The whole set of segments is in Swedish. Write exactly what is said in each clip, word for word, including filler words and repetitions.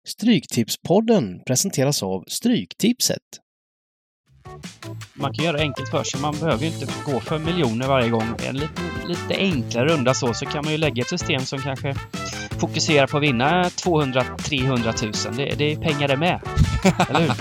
Stryktipspodden presenteras av Stryktipset. Man kan göra det enkelt för sig. Man behöver ju inte gå för miljoner varje gång. En lite, lite enklare runda så, så kan man ju lägga ett system som kanske fokuserar på att vinna tvåhundra till trehundra tusen. Det, det är pengar det med. Eller hur?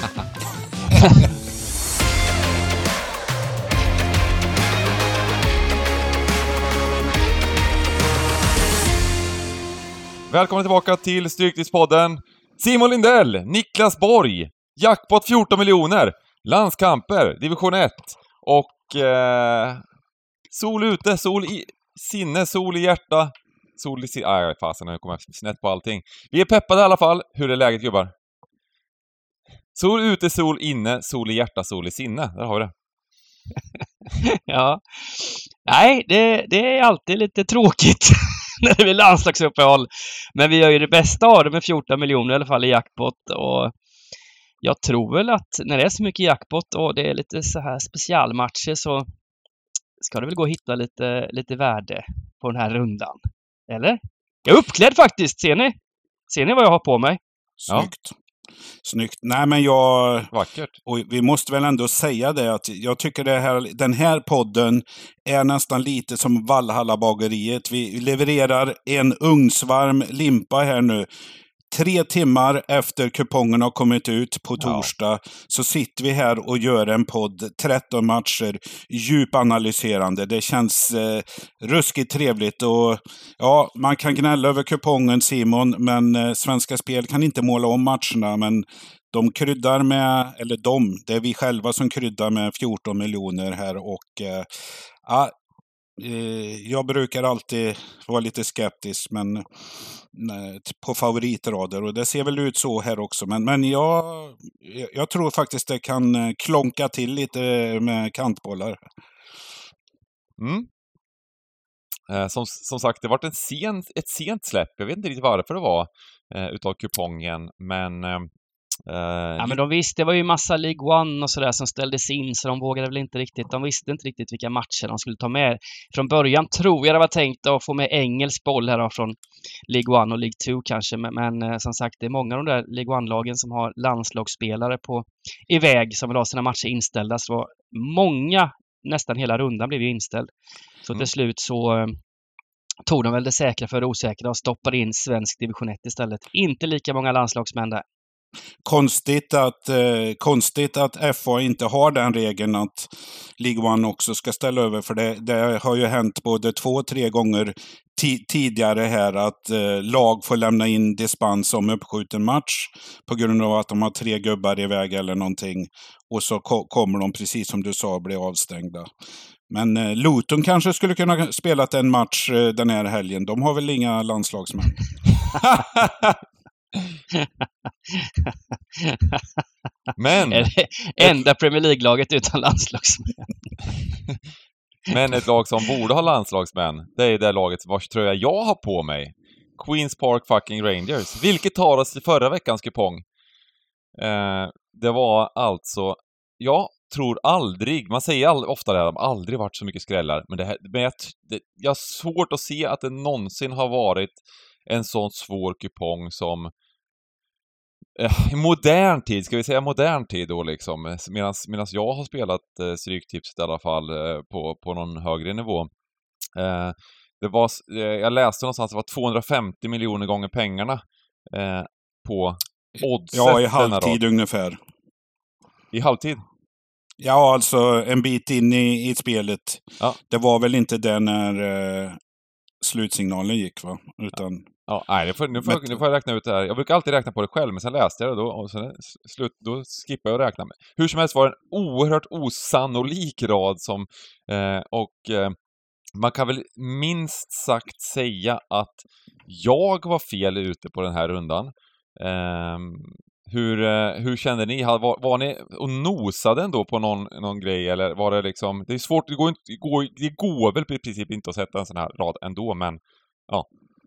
Välkommen tillbaka till Stryktipspodden. Simon Lindell, Niklas Borg, jackpot fjorton miljoner, landskamper, division ett och eh, sol ute, sol i sinne, sol i hjärta, sol i sinne. Nej, fasen, nu kommer jag snett på allting. Vi är peppade i alla fall. Hur är läget, gubbar? Sol ute, sol inne, sol i hjärta, sol i sinne. Där har vi det. Ja. Nej, det, det är alltid lite tråkigt när det blir landslagsuppehåll. Men vi gör ju det bästa av det med fjorton miljoner i alla fall i jackpot. Och jag tror väl att när det är så mycket jackpot och det är lite så här specialmatcher så ska det väl gå att hitta lite, lite värde på den här rundan. Eller? Jag är uppklädd faktiskt, ser ni? Ser ni vad jag har på mig? Snyggt. Ja. Snyggt. Nej, men jag... Vackert. Och vi måste väl ändå säga det att jag tycker det här, den här podden är nästan lite som Valhalla-bageriet. Vi levererar en ugnsvarm limpa här nu. Tre timmar efter kupongen har kommit ut på torsdag ja. Så sitter vi här och gör en podd, tretton matcher, djupanalyserande. Det känns eh, ruskigt trevligt och ja, man kan gnälla över kupongen, Simon, men eh, Svenska Spel kan inte måla om matcherna, men de kryddar med, eller de, det är vi själva som kryddar med fjorton miljoner här och eh, ja, jag brukar alltid vara lite skeptisk men nej, på favoritrader och det ser väl ut så här också. Men, men jag, jag tror faktiskt det kan klonka till lite med kantbollar. Mm. Eh, som, som sagt, det var en sen, ett sent släpp. Jag vet inte riktigt varför det var eh, utav kupongen. Men... Eh, ja, men de visste, det var ju massa League One och sådär som ställdes in, så de vågade väl inte riktigt, de visste inte riktigt vilka matcher de skulle ta med. Från början tror jag det var tänkt att få med engelsk boll här då, från League One och League Two kanske, men, men eh, som sagt, det är många av de där League One-lagen som har landslagsspelare på iväg som vill ha sina matcher inställda, så många, nästan hela rundan blev ju inställd. Så mm. till slut så eh, tog de väl det säkra för det osäkra och stoppade in svensk division ett istället. Inte lika många landslagsmän där. Konstigt att, eh, konstigt att F A inte har den regeln att League One också ska ställa över. För det, det har ju hänt både två, tre gånger t- tidigare här att eh, lag får lämna in dispens om uppskjuten match på grund av att de har tre gubbar iväg eller någonting. Och så ko- kommer de, precis som du sa, bli avstängda. Men eh, Luton kanske skulle kunna spela en match eh, den här helgen. De har väl inga landslagsmän. Men enda Premier League-laget utan landslagsmän. Men ett lag som borde ha landslagsmän, det är det laget vars tröja jag har på mig. Queens Park fucking Rangers. Vilket tar oss till förra veckans kupong. eh, Det var alltså, jag tror aldrig, man säger all, ofta det här, de har aldrig varit så mycket skrällar, men, det här, men jag, det, jag har svårt att se att det någonsin har varit en sån svår kupong som i modern tid, ska vi säga modern tid då liksom, medan jag har spelat eh, Stryktipset i alla fall eh, på, på någon högre nivå. Eh, det var, eh, jag läste någonstans att det var tvåhundrafemtio miljoner gånger pengarna eh, på oddset. Ja, i halvtid ungefär. I halvtid? Ja, alltså en bit in i, i spelet. Ja. Det var väl inte det när eh, slutsignalen gick, va? Utan... Ja, nej, nu får, nu, får, nu får jag räkna ut det här. Jag brukar alltid räkna på det själv, men sen läste jag det då och sen slut, då skippade jag att räkna med. Hur som helst var det en oerhört osannolik rad som, eh, och eh, man kan väl minst sagt säga att jag var fel ute på den här rundan. Eh, hur, eh, hur kände ni? Var, var ni och nosade ändå på någon, någon grej, eller var det liksom, det är svårt, det går, inte, det går, det går väl i princip inte att sätta en sån här rad ändå, men ja.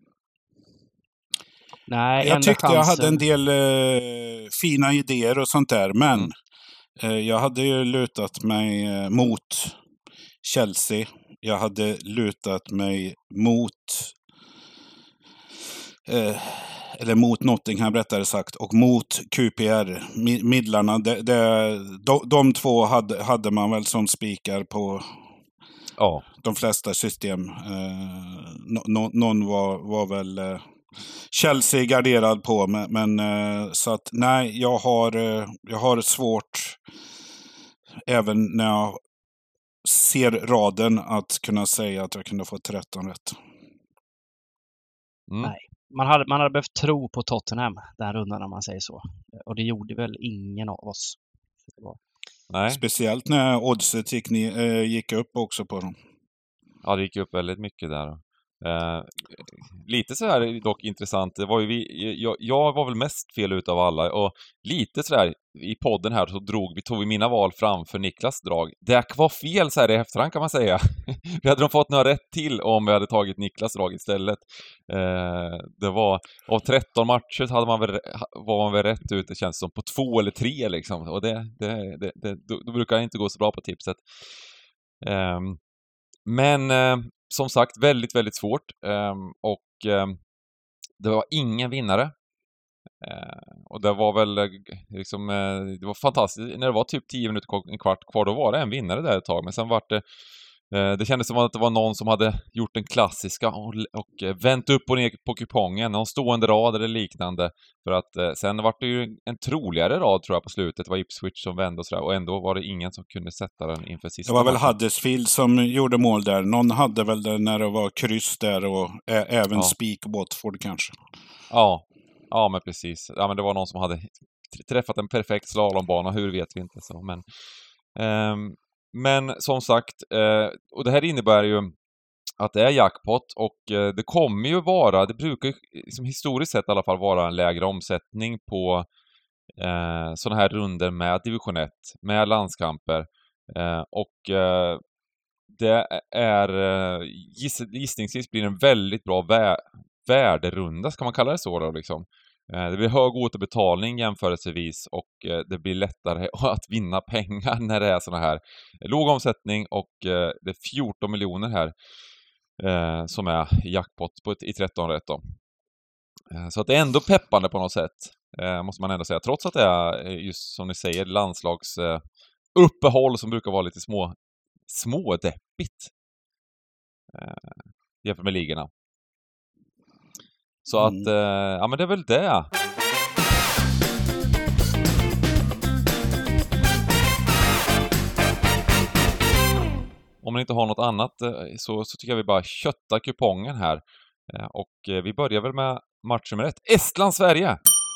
Nej, jag tyckte chansen. Jag hade en del eh, fina idéer och sånt där, men mm. eh, jag hade ju lutat mig eh, mot Chelsea. Jag hade lutat mig mot eh, eller mot Nottingham rättare sagt, och mot Q P R, Midlarna. Det, det, de, de två hade, hade man väl som spikar på ja. de flesta system. Eh, no, någon var, var väl eh, Chelsea garderad på, men, men eh, så att nej, jag har, eh, jag har svårt även när jag ser raden att kunna säga att jag kunde få tretton rätt. Mm. Nej. Man hade, man hade behövt tro på Tottenham den rundan, om man säger så. Och det gjorde väl ingen av oss. Nej. Speciellt när oddset gick, ni, äh, gick upp också på dem. Ja, det gick upp väldigt mycket där. Eh, lite så här dock intressant. Det var ju vi, jag, jag var väl mest fel ut av alla. Och lite så där i podden här så drog vi, tog vi mina val framför Niklas drag. Det var fel så här i efterhand, kan man säga. Vi hade de fått några rätt till om vi hade tagit Niklas drag istället. Eh, det var, av tretton matcher hade man väl, var man väl rätt ut, det känns som, på två eller tre liksom. Och det, det, det, det då, då brukar det inte gå så bra på tipset. Eh, men eh, som sagt, väldigt, väldigt svårt. Eh, och eh, det var ingen vinnare. Eh, och det var väl liksom, eh, det var fantastiskt. När det var typ tio minuter, en kvart kvar, då var det en vinnare där ett tag. Men sen var det, eh, det kändes som att det var någon som hade gjort den klassiska och, och eh, vänt upp och ner på kupongen. Någon stående rad eller liknande. För att eh, sen var det ju en troligare rad, tror jag, på slutet. Det var Ipswich som vände och sådär. Och ändå var det ingen som kunde sätta den inför sista. Det var väl matchen. Huddersfield som gjorde mål där. Någon hade väl det när det var kryss där, och ä- även Ja. spik Watford kanske. Ja. Ja, men precis. Ja, men det var någon som hade träffat en perfekt slalombana, hur vet vi inte så. Men, eh, men som sagt, eh, och det här innebär ju att det är jackpot, och eh, det kommer ju vara, det brukar liksom historiskt sett i alla fall vara en lägre omsättning på eh, sådana här runder med division ett, med landskamper. Eh, och eh, det är, eh, giss, gissningsvis blir en väldigt bra vä- värderunda, ska man kalla det så då liksom. Det blir hög återbetalning jämförelsevis, och det blir lättare att vinna pengar när det är såna här låg omsättning, och det är fjorton miljoner här som är jackpot på ett, i tretton rätt då. Så att det är ändå peppande på något sätt, måste man ändå säga, trots att det är, just som ni säger, landslags uppehåll som brukar vara lite små smådeppigt jämfört med ligorna. Så att, Mm. eh, ja men det är väl det. Om man inte har något annat eh, så, så tycker jag vi bara köttar kupongen här. Eh, och eh, vi börjar väl med match nummer ett. Estland-Sverige!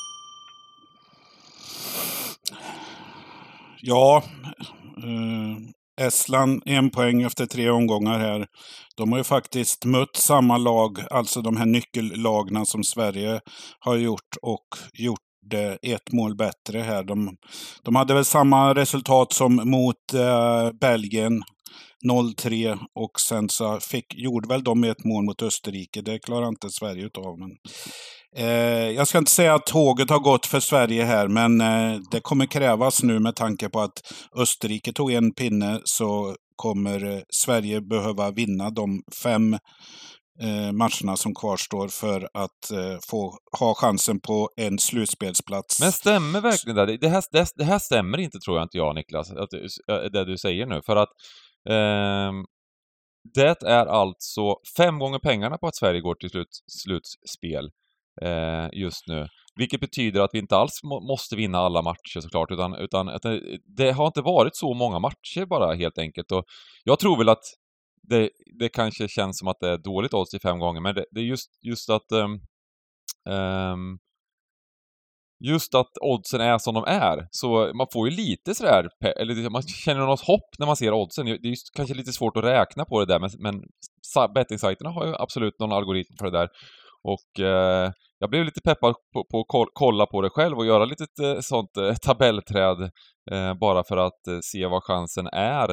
Ja, eh, Estland en poäng efter tre omgångar här. De har ju faktiskt mött samma lag, alltså de här nyckellagna som Sverige har gjort, och gjort det ett mål bättre här. De, de hade väl samma resultat som mot eh, Belgien, noll tre, och sen så fick, gjorde väl de ett mål mot Österrike. Det klarar inte Sverige utav. Men, eh, jag ska inte säga att tåget har gått för Sverige här, men eh, det kommer krävas nu med tanke på att Österrike tog en pinne, så kommer eh, Sverige behöva vinna de fem eh, matcherna som kvarstår för att eh, få ha chansen på en slutspelsplats. Men stämmer verkligen det? Det här, det, det här stämmer inte, tror jag inte jag, Niklas, att, det du säger nu. För att eh, det är alltså fem gånger pengarna på att Sverige går till slut, slutspel eh, just nu. Vilket betyder att vi inte alls må, måste vinna alla matcher såklart, utan, utan att det, det har inte varit så många matcher bara, helt enkelt. Och jag tror väl att det, det kanske känns som att det är dåligt odds i fem gånger, men det, det är just, just att um, um, just att oddsen är som de är. Så man får ju lite sådär, eller man känner något hopp när man ser oddsen. Det är just kanske lite svårt att räkna på det där, men, men bettingsajterna har ju absolut någon algoritm för det där. Och eh, jag blev lite peppad på, på att kolla på det själv och göra lite eh, sånt eh, tabellträd eh, bara för att eh, se vad chansen är.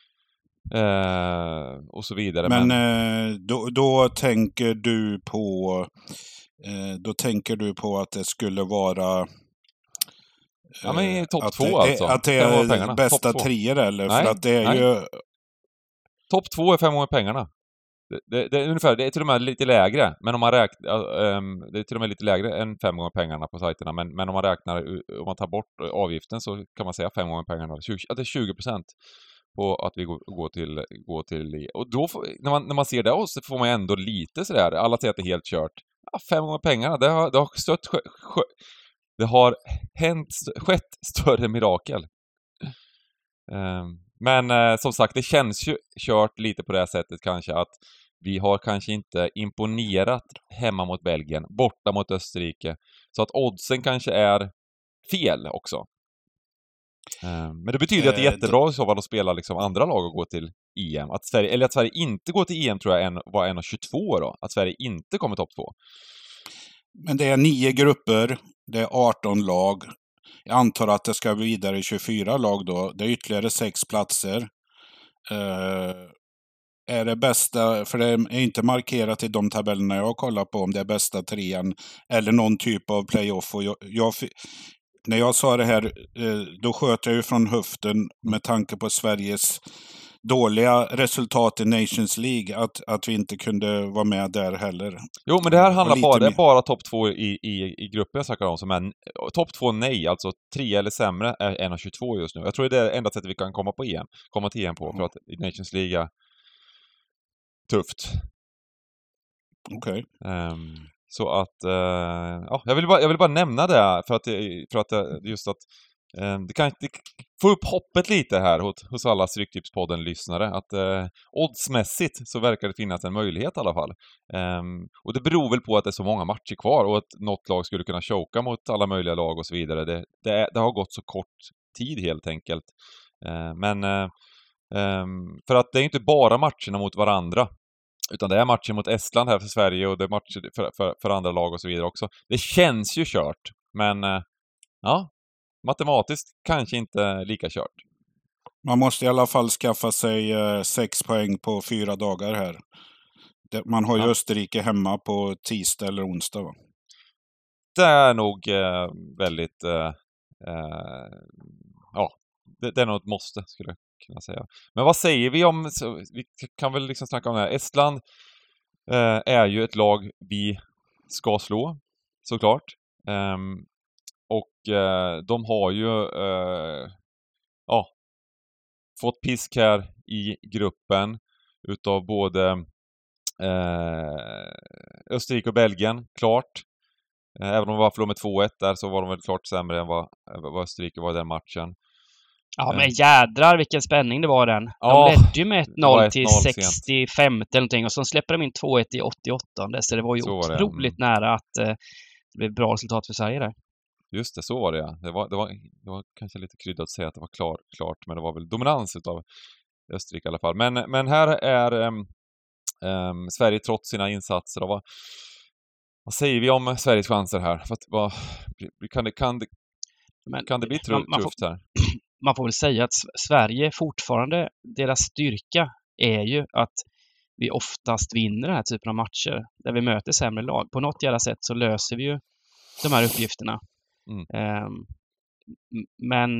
Eh, och så vidare. Men, men... Eh, då, då tänker du på eh, då tänker du på att det skulle vara eh, ja, men topp två det, alltså. Att det är bästa treor, eller? Nej, för att det är nej. ju... Topp två är fem gånger pengarna. Det, det, det är ungefär, det är till och med lite lägre, men om man räknar, um, det är till och med lite lägre än fem gånger pengarna på sajterna, men, men om man räknar, om man tar bort avgiften så kan man säga fem gånger pengarna, tjugo, att det är tjugo procent på att vi går, går till, går till, och då får, när man, när man ser det så får man ändå lite sådär, alla säger att det är helt kört. Ja, fem gånger pengarna, det har, det har stött, sjö, sjö, det har hänt, skett större mirakel. Um, men eh, som sagt, det känns ju kört lite på det här sättet kanske att vi har kanske inte imponerat hemma mot Belgien, borta mot Österrike. Så att oddsen kanske är fel också. Um, men det betyder att det är jättebra i så fall att spela liksom andra lag och gå till E M. Att Sverige, eller att Sverige inte går till E M tror jag en, var en av tjugotvå då. Att Sverige inte kommer topp två. Men det är nio grupper, det är arton lag. Jag antar att det ska vidare tjugofyra lag då. Det är ytterligare sex platser. Uh, är det bästa, för det är inte markerat i de tabellerna jag kollar på om det är bästa trean eller någon typ av playoff. Och jag, jag, när jag sa det här, uh, då sköt jag ju från höften med tanke på Sveriges dåliga resultat i Nations League, att, att vi inte kunde vara med där heller. Jo, men det här handlar bara, det är bara topp två i, i, i gruppen jag snackar om, som är topp två nej, alltså tre eller sämre är en av tjugotvå just nu. Jag tror det är det enda sättet vi kan komma på E M, komma till E M på, för att i Nations League är tufft. Okej. Okay. Um, så att, uh, ja, jag vill bara, jag vill bara nämna det, för att, för att just att um, det kan det få upp hoppet lite här hos, hos alla Stryktipspodden-lyssnare, att uh, oddsmässigt så verkar det finnas en möjlighet i alla fall. Um, och det beror väl på att det är så många matcher kvar och att något lag skulle kunna choka mot alla möjliga lag och så vidare. Det, det, det har gått så kort tid helt enkelt. Uh, men uh, um, för att det är inte bara matcherna mot varandra, utan det är matcher mot Estland här för Sverige och det är matcher för, för, för andra lag och så vidare också. Det känns ju kört, men uh, ja, matematiskt kanske inte lika kört. Man måste i alla fall skaffa sig eh, sex poäng på fyra dagar här. Det, man har ju ja. Österrike hemma på tisdag eller onsdag, va? Det är nog eh, väldigt... Eh, eh, ja, det, det är nog ett måste, skulle jag kunna säga. Men vad säger vi om... Så, vi kan väl liksom snacka om det här. Estland eh, är ju ett lag vi ska slå, såklart. Um, Och eh, de har ju eh, ja, fått pisk här i gruppen utav både eh, Österrike och Belgien, klart. Eh, även om de var förlorade med två ett där så var de väl klart sämre än vad, vad Österrike var i den matchen. Ja, men jädrar vilken spänning det var den. De ja, ledde ju med ett noll till sextiofem eller någonting och så släppte de in två ett i åttioåtta. Så det var ju så otroligt var nära att eh, det blev bra resultat för Sverige där. Just det, så var det ja. Det var, det var, det var kanske lite kryddat att säga att det var klar, klart, men det var väl dominans utav Österrike i alla fall. Men, men här är um, um, Sverige trots sina insatser. Vad, vad säger vi om Sveriges chanser här? För att, vad, kan, det, kan, det, men, kan det bli tru- man, man tufft får, här? Man får väl säga att Sverige fortfarande, deras styrka är ju att vi oftast vinner den här typen av matcher där vi möter sämre lag. På något jävla sätt så löser vi ju de här uppgifterna. Mm. Um, men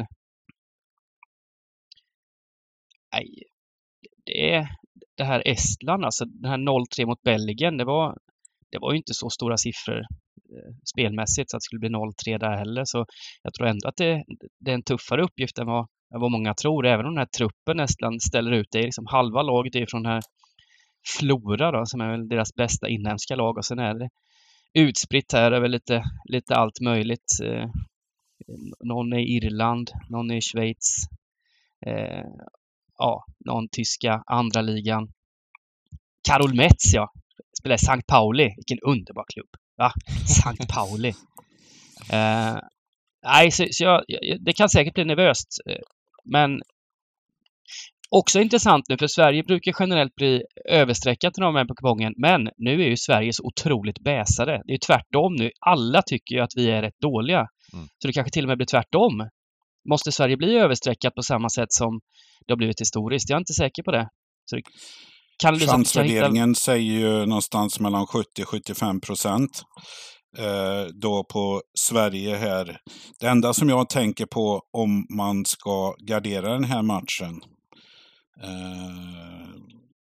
nej, det är det här Estland, alltså den här noll tre mot Belgien, det var det var ju inte så stora siffror eh, spelmässigt så att det skulle bli noll tre där heller, så jag tror ändå att det, det är en tuffare uppgift än vad, än vad många tror, även om den här truppen Estland ställer ut. Det är liksom halva laget är från den här Flora då, som är väl deras bästa inhemska lag, och sen är det utspritt här över lite, lite allt möjligt. Eh, någon är i Irland, någon är i Schweiz. Eh, ja, någon tyska andra ligan. Karol Metz, ja. Spelar i Sankt Pauli. Vilken underbar klubb. Va? Sankt Pauli. Eh, nej, så, så jag, det kan säkert bli nervöst. Men också intressant nu, för Sverige brukar generellt bli överstreckat när de är på kupongen. Men nu är ju Sverige så otroligt bäsade. Det är ju tvärtom nu. Alla tycker ju att vi är rätt dåliga. Mm. Så det kanske till och med blir tvärtom. Måste Sverige bli överstreckat på samma sätt som det har blivit historiskt? Jag är inte säker på det. Så det kan chansvärderingen hitta... säger ju någonstans mellan sjuttio till sjuttiofem procent. Eh, då på Sverige här. Det enda som jag tänker på om man ska gardera den här matchen. Eh,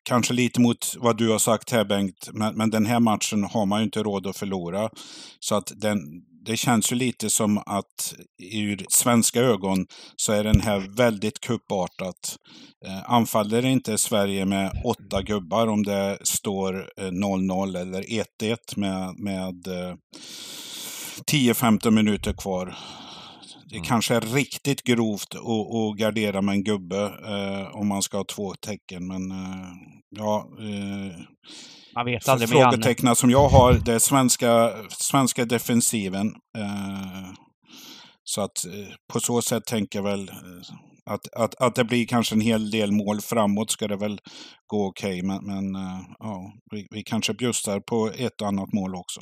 kanske lite mot vad du har sagt här, Bengt, men, men den här matchen har man ju inte råd att förlora. Så att den, det känns ju lite som att ur svenska ögon så är den här väldigt kuppartat. Eh, anfaller inte Sverige med åtta gubbar om det står eh, noll noll eller ett ett med, med eh, tio femton minuter kvar. Det mm. kanske är riktigt grovt att, att gardera med en gubbe eh, om man ska ha två tecken. Men eh, ja... Eh, man vet aldrig med frågeteckna som jag har, det är svenska, svenska defensiven. Eh, så att eh, på så sätt tänker jag väl att, att, att det blir kanske en hel del mål framåt ska det väl gå okej. Okay. Men, men eh, ja, vi, vi kanske bjussar på ett annat mål också.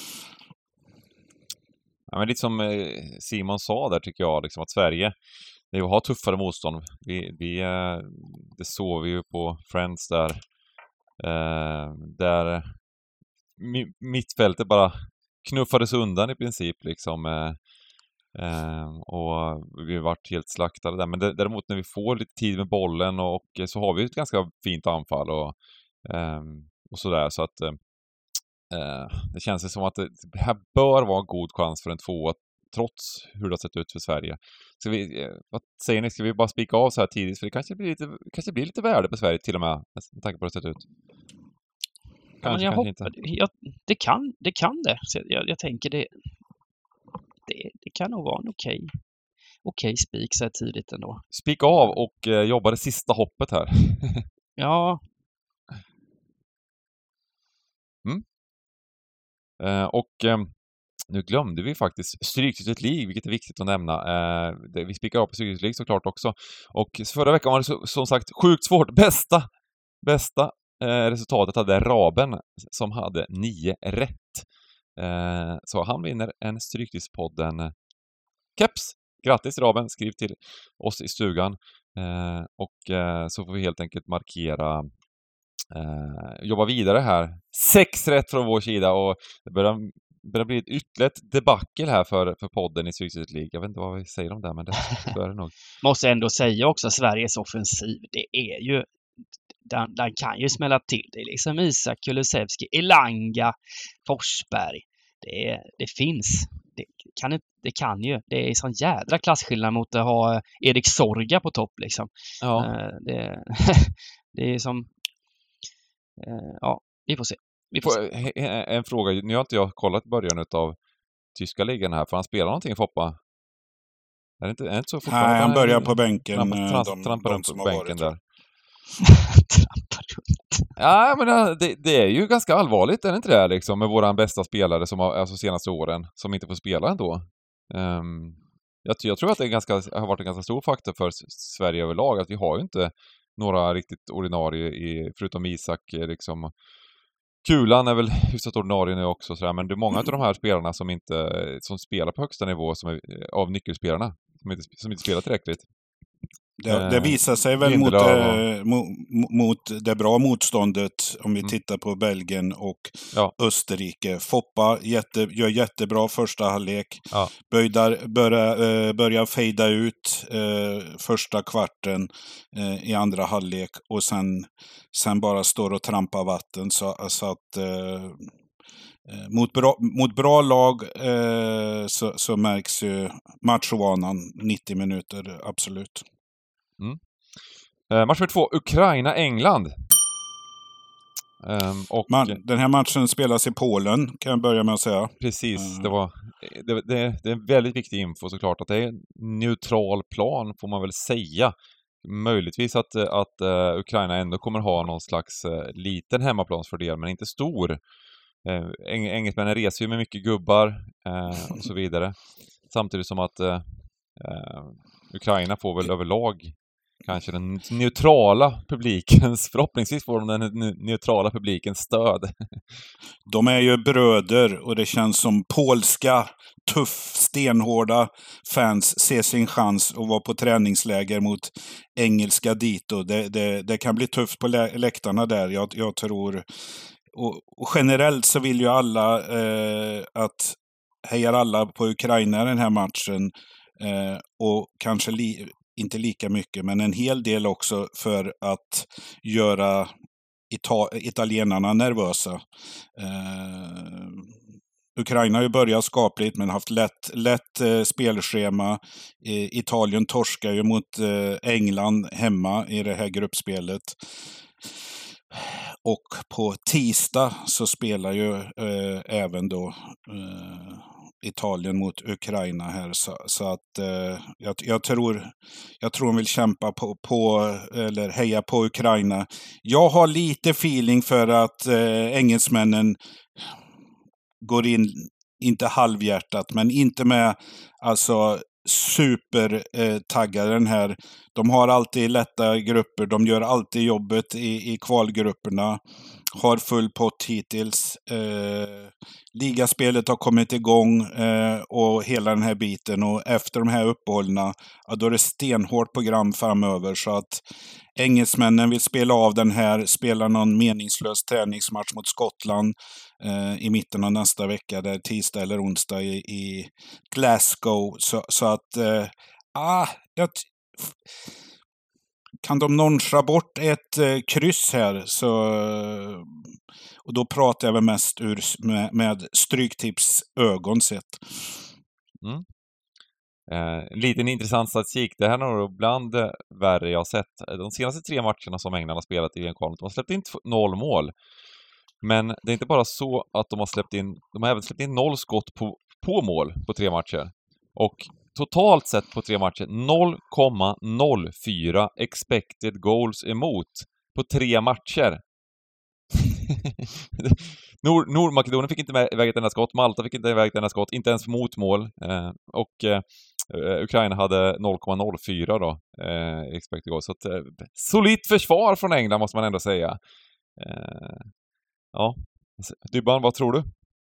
Ja, men lite som Simon sa där tycker jag, liksom att Sverige det har tuffare motstånd. Vi, vi, det såg vi ju på Friends där. Eh, där mittfältet bara knuffades undan i princip liksom. Eh, eh, och vi har varit helt slaktade där. Men däremot när vi får lite tid med bollen och, och så har vi ett ganska fint anfall och, eh, och sådär. Så att eh, det känns som att det, det här bör vara en god chans för en tvåa trots hur det har sett ut för Sverige. Så vi, vad säger ni? Ska vi bara spika av så här tidigt? För det kanske blir lite, kanske blir lite värde på Sverige till och med med tanke på hur det sett ut. Kanske, ja, kanske inte. Jag, det, kan, det kan det. Så jag, jag tänker det, det det kan nog vara en okej okay, okej spik så här tidigt ändå. Spika av och eh, jobba det sista hoppet här. Ja. Mm. Eh, och eh, nu glömde vi faktiskt Stryktipset League, vilket är viktigt att nämna. Eh, det, vi spikar av på Stryktipset League såklart också. Och förra veckan var det så, som sagt sjukt svårt. Bästa, bästa eh, resultatet hade Raben som hade nio rätt. Eh, så han vinner en Stryktipspodden keps. Grattis Raben, skriv till oss i stugan. Eh, och eh, så får vi helt enkelt markera eh, jobba vidare här. Sex rätt från vår sida och det börjar börjar bli ett ytterligare debacle här för, för podden i Stryktipset League. Jag vet inte vad vi säger om det, men det, det är det nog. Måste ändå säga också Sveriges offensiv, det är ju den, den kan ju smälla till. Det är liksom Isak, Kulusevski, Elanga, Forsberg. Det, är, det finns. Det kan, det kan ju. Det är sån jädra klasskillnad mot att ha Erik Sorga på topp liksom. Ja. Det, det är som ja, vi får se. Vi får se. En fråga, nu har inte jag kollat början av tyska ligan här, för han spelar någonting i Foppa? Är det inte, är det inte så fortfarande? Nej, han börjar på bänken. Trampar de, trampar de, runt de på bänken där. Trampar runt. Ja, men det, det är ju ganska allvarligt, är det inte det liksom, med våran bästa spelare som har, alltså senaste åren, som inte får spela ändå. Um, jag, jag tror att det är ganska, har varit en ganska stor faktor för Sverige överlag, att vi har ju inte några riktigt ordinarie, i, förutom Isak liksom. Kulan är väl hyfsat ordinarie nu också, sådär, men det är många av de här spelarna som inte som spelar på högsta nivå som är, av nyckelspelarna som inte, som inte spelar tillräckligt. Det, det visar sig väl mot, eh, mot, mot det bra motståndet om vi mm. tittar på Belgien och ja. Österrike. Foppa jätte, gör jättebra första halvlek. Ja. Böjdar börjar, eh, börjar fejda ut eh, första kvarten eh, i andra halvlek och sen, sen bara står och trampar vatten. Så, så att eh, mot, bra, mot bra lag eh, så, så märks ju matchvanan nittio minuter, absolut. Mm. Eh, match nummer två, Ukraina-England. Um, och Man, den här matchen spelas i Polen, kan jag börja med att säga. Precis, uh. det var det, det, det är en väldigt viktig info såklart, att det är en neutral plan får man väl säga. Möjligtvis att, att uh, Ukraina ändå kommer ha någon slags uh, liten hemmaplansfördel, men inte stor. Uh, eng- engelsmännen reser ju med mycket gubbar uh, och så vidare. Samtidigt som att uh, uh, Ukraina får väl överlag kanske den neutrala publikens, förhoppningsvis får de den neutrala publikens stöd. De är ju bröder och det känns som polska, tuff, stenhårda fans ser sin chans att vara på träningsläger mot engelska dito. Det, det, det kan bli tufft på lä- läktarna där, jag, jag tror. Och, och generellt så vill ju alla eh, att hejar alla på Ukraina i den här matchen. Eh, och kanske li- inte lika mycket, men en hel del också för att göra ita- italienarna nervösa. Eh, Ukraina har ju börjat skapligt men haft lätt, lätt eh, spelschema. Eh, Italien torskar ju mot eh, England hemma i det här gruppspelet. Och på tisdag så spelar ju eh, även då eh, Italien mot Ukraina här. Så, så att eh, jag, jag, tror, jag tror de vill kämpa på, på, eller heja på Ukraina. Jag har lite feeling för att eh, engelsmännen går in, inte halvhjärtat, men inte med alltså supertaggade den här. De har alltid lätta grupper, de gör alltid jobbet i, i kvalgrupperna. Har full pott hittills. Eh, ligaspelet har kommit igång eh, och hela den här biten. Och efter de här uppehållna, ja, då är det stenhårt program framöver. Så att engelsmännen vill spela av den här, spela någon meningslös träningsmatch mot Skottland eh, i mitten av nästa vecka, där tisdag eller onsdag i, i Glasgow. Så, så att, eh, ah, jag t- kan de noncha bort ett eh, kryss här, så, och då pratar jag väl mest ur, med, med Stryktips ögon sett. Mm. Eh, en liten intressant statistik. Det här är nog bland det värre jag har sett. De senaste tre matcherna som England har spelat i V M-kvalet, de har släppt in t- noll mål. Men det är inte bara så att de har släppt in, de har även släppt in noll skott på, på mål på tre matcher. Och totalt sett på tre matcher noll komma noll fyra expected goals emot på tre matcher. Nord- Nordmakedonien fick inte med, iväg ett enda skott, Malta fick inte iväg ett enda skott, inte ens mot mål. Eh, och eh, Ukraina hade noll komma noll fyra då, eh, expected goals. Så ett eh, solidt försvar från England måste man ändå säga. Eh, ja, Dybban, vad tror du?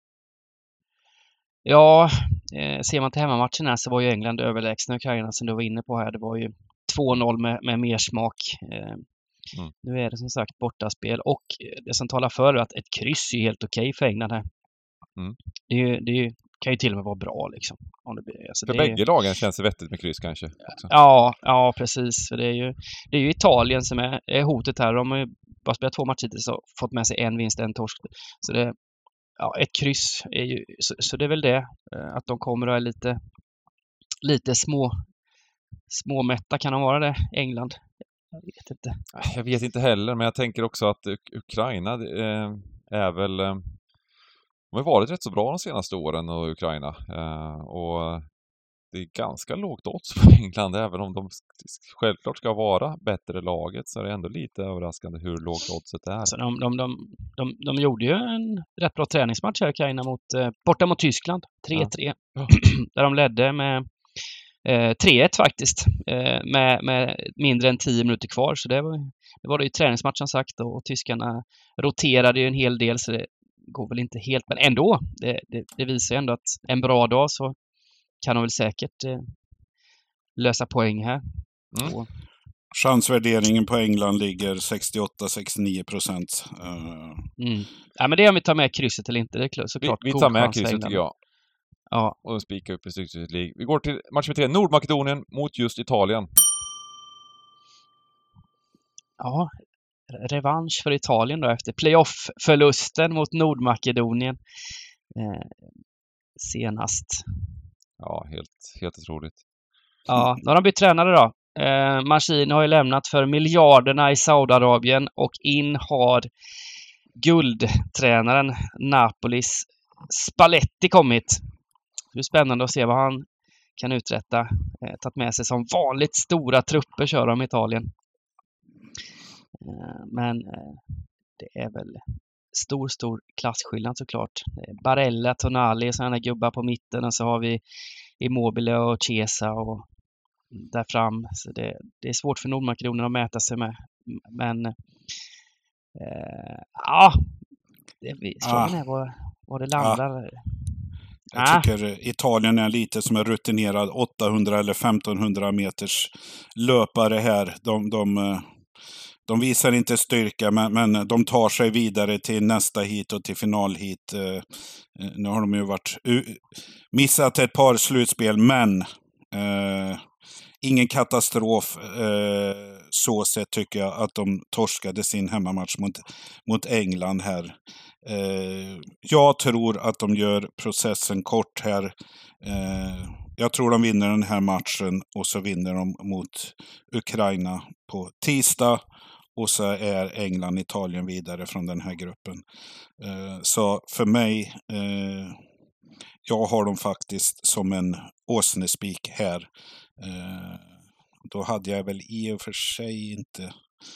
Ja, eh, ser man till hemmamatchen här så var ju England överlägsna Ukraina som du var inne på här. Det var ju två noll med, med mer smak. Eh, mm. Nu är det som sagt bortaspel och det som talar för att ett kryss är helt okej för England här. Mm. Det, är ju, det är ju, kan ju till och med vara bra liksom. Om det blir, alltså för det bägge är, lagen känns det vettigt med kryss kanske. Också. Ja, ja precis. För det är ju, det är ju Italien som är, är hotet här. De har ju bara spelat två matcher hittills och fått med sig en vinst, en torsk. Så det Ja, ett kryss är ju, så, så det är väl det, att de kommer att vara lite, lite små, småmätta, kan de vara det, England? Jag vet inte. Jag vet inte heller, men jag tänker också att Ukraina eh, är väl, eh, de har varit rätt så bra de senaste åren och Ukraina, eh, och det är ganska lågt odds på England, även om de självklart ska vara bättre laget, så är det ändå lite överraskande hur lågt oddset är. Alltså de, de, de, de, de gjorde ju en rätt bra träningsmatch här, Ukraina, mot, eh, borta mot Tyskland, tre tre. Ja. Där de ledde med eh, tre ett faktiskt, eh, med, med mindre än tio minuter kvar. Så det var, det var det ju träningsmatch som sagt, och, och tyskarna roterade ju en hel del, så det går väl inte helt, men ändå, det, det, det visar ju ändå att en bra dag så kan de väl säkert eh, lösa poäng här. Mm. Och... Chansvärderingen på England ligger sextioåtta till sextionio procent. Uh... Mm. Ja, men det är om vi tar med krysset eller inte. Det är såklart. Vi, vi tar med krysset tycker jag. Ja. Och spikar upp i Stryktips League. Vi går till match med tre. Nordmakedonien mot just Italien. Ja, revansch för Italien då efter playoff-förlusten mot Nordmakedonien eh, senast. Ja, helt, helt otroligt. Ja, då har de bytt tränare då. Eh, Mancini har ju lämnat för miljarderna i Saudiarabien och in har guldtränaren Napolis Spalletti kommit. Det är spännande att se vad han kan uträtta. Eh, tagit med sig som vanligt stora trupper kör de i Italien. Eh, men eh, det är väl stor, stor klasskillnad såklart. Barella, Tonali, sådana gubbar på mitten, och så har vi Immobile och Chiesa och där fram. Så det, det är svårt för Nordmakedonien att mäta sig med. Men eh, ja, det, frågan är var, var det landar. Ah. Jag ah. tycker Italien är lite som en rutinerad åttahundra eller femtonhundra meters löpare här. De, de, de visar inte styrka, men, men de tar sig vidare till nästa hit och till finalhit. Nu har de ju varit missat ett par slutspel, men eh, ingen katastrof eh, så sett tycker jag att de torskade sin hemmamatch mot, mot England här. Eh, jag tror att de gör processen kort här. Eh, jag tror de vinner den här matchen och så vinner de mot Ukraina på tisdag. Och så är England, Italien vidare från den här gruppen. Eh, så för mig, eh, jag har dem faktiskt som en åsnespik här. Eh, då hade jag väl i och för sig inte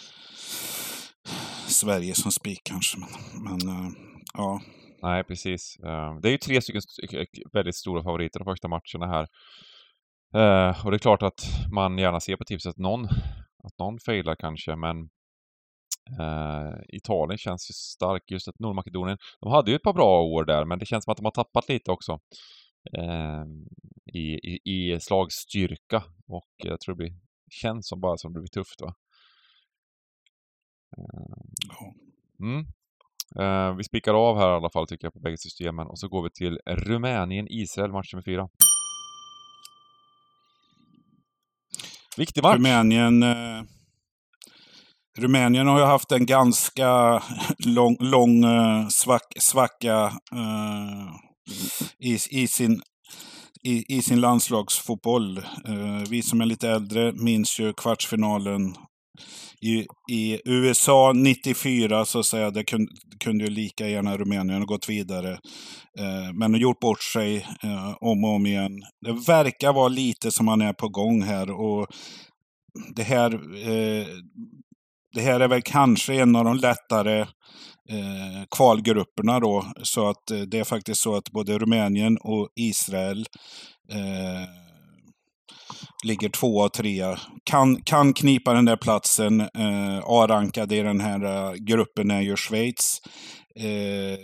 Sverige som spik kanske. Men, men eh, ja. Nej, precis. Det är ju tre stycken väldigt stora favoriter de första matcherna här. Och det är klart att man gärna ser på tipset att någon, att någon failar kanske, men Uh, Italien känns ju stark. Just att Nordmakedonien, de hade ju ett par bra år där, men det känns som att de har tappat lite också uh, i, i, i slagstyrka, och jag tror det blir, känns som bara som det blir tufft, va? Uh, mm. uh, vi spikar av här i alla fall tycker jag på bägge systemen, och så går vi till Rumänien-Israel, match nummer fyra. Viktig match. Rumänien uh... Rumänien har ju haft en ganska lång, lång uh, svack, svacka uh, i, i, sin, i, i sin landslagsfotboll. Uh, vi som är lite äldre minns ju kvartsfinalen i, i U S A nittiofyra, så att säga. Det kunde, kunde ju lika gärna Rumänien ha gått vidare. Uh, men har gjort bort sig uh, om och om igen. Det verkar vara lite som man är på gång här, och det här... Uh, Det här är väl kanske en av de lättare eh, kvalgrupperna då. Så att eh, det är faktiskt så att både Rumänien och Israel eh, ligger två och tre. Kan, kan knipa den där platsen. Eh, A-rankade i den här uh, gruppen är ju Schweiz. Eh,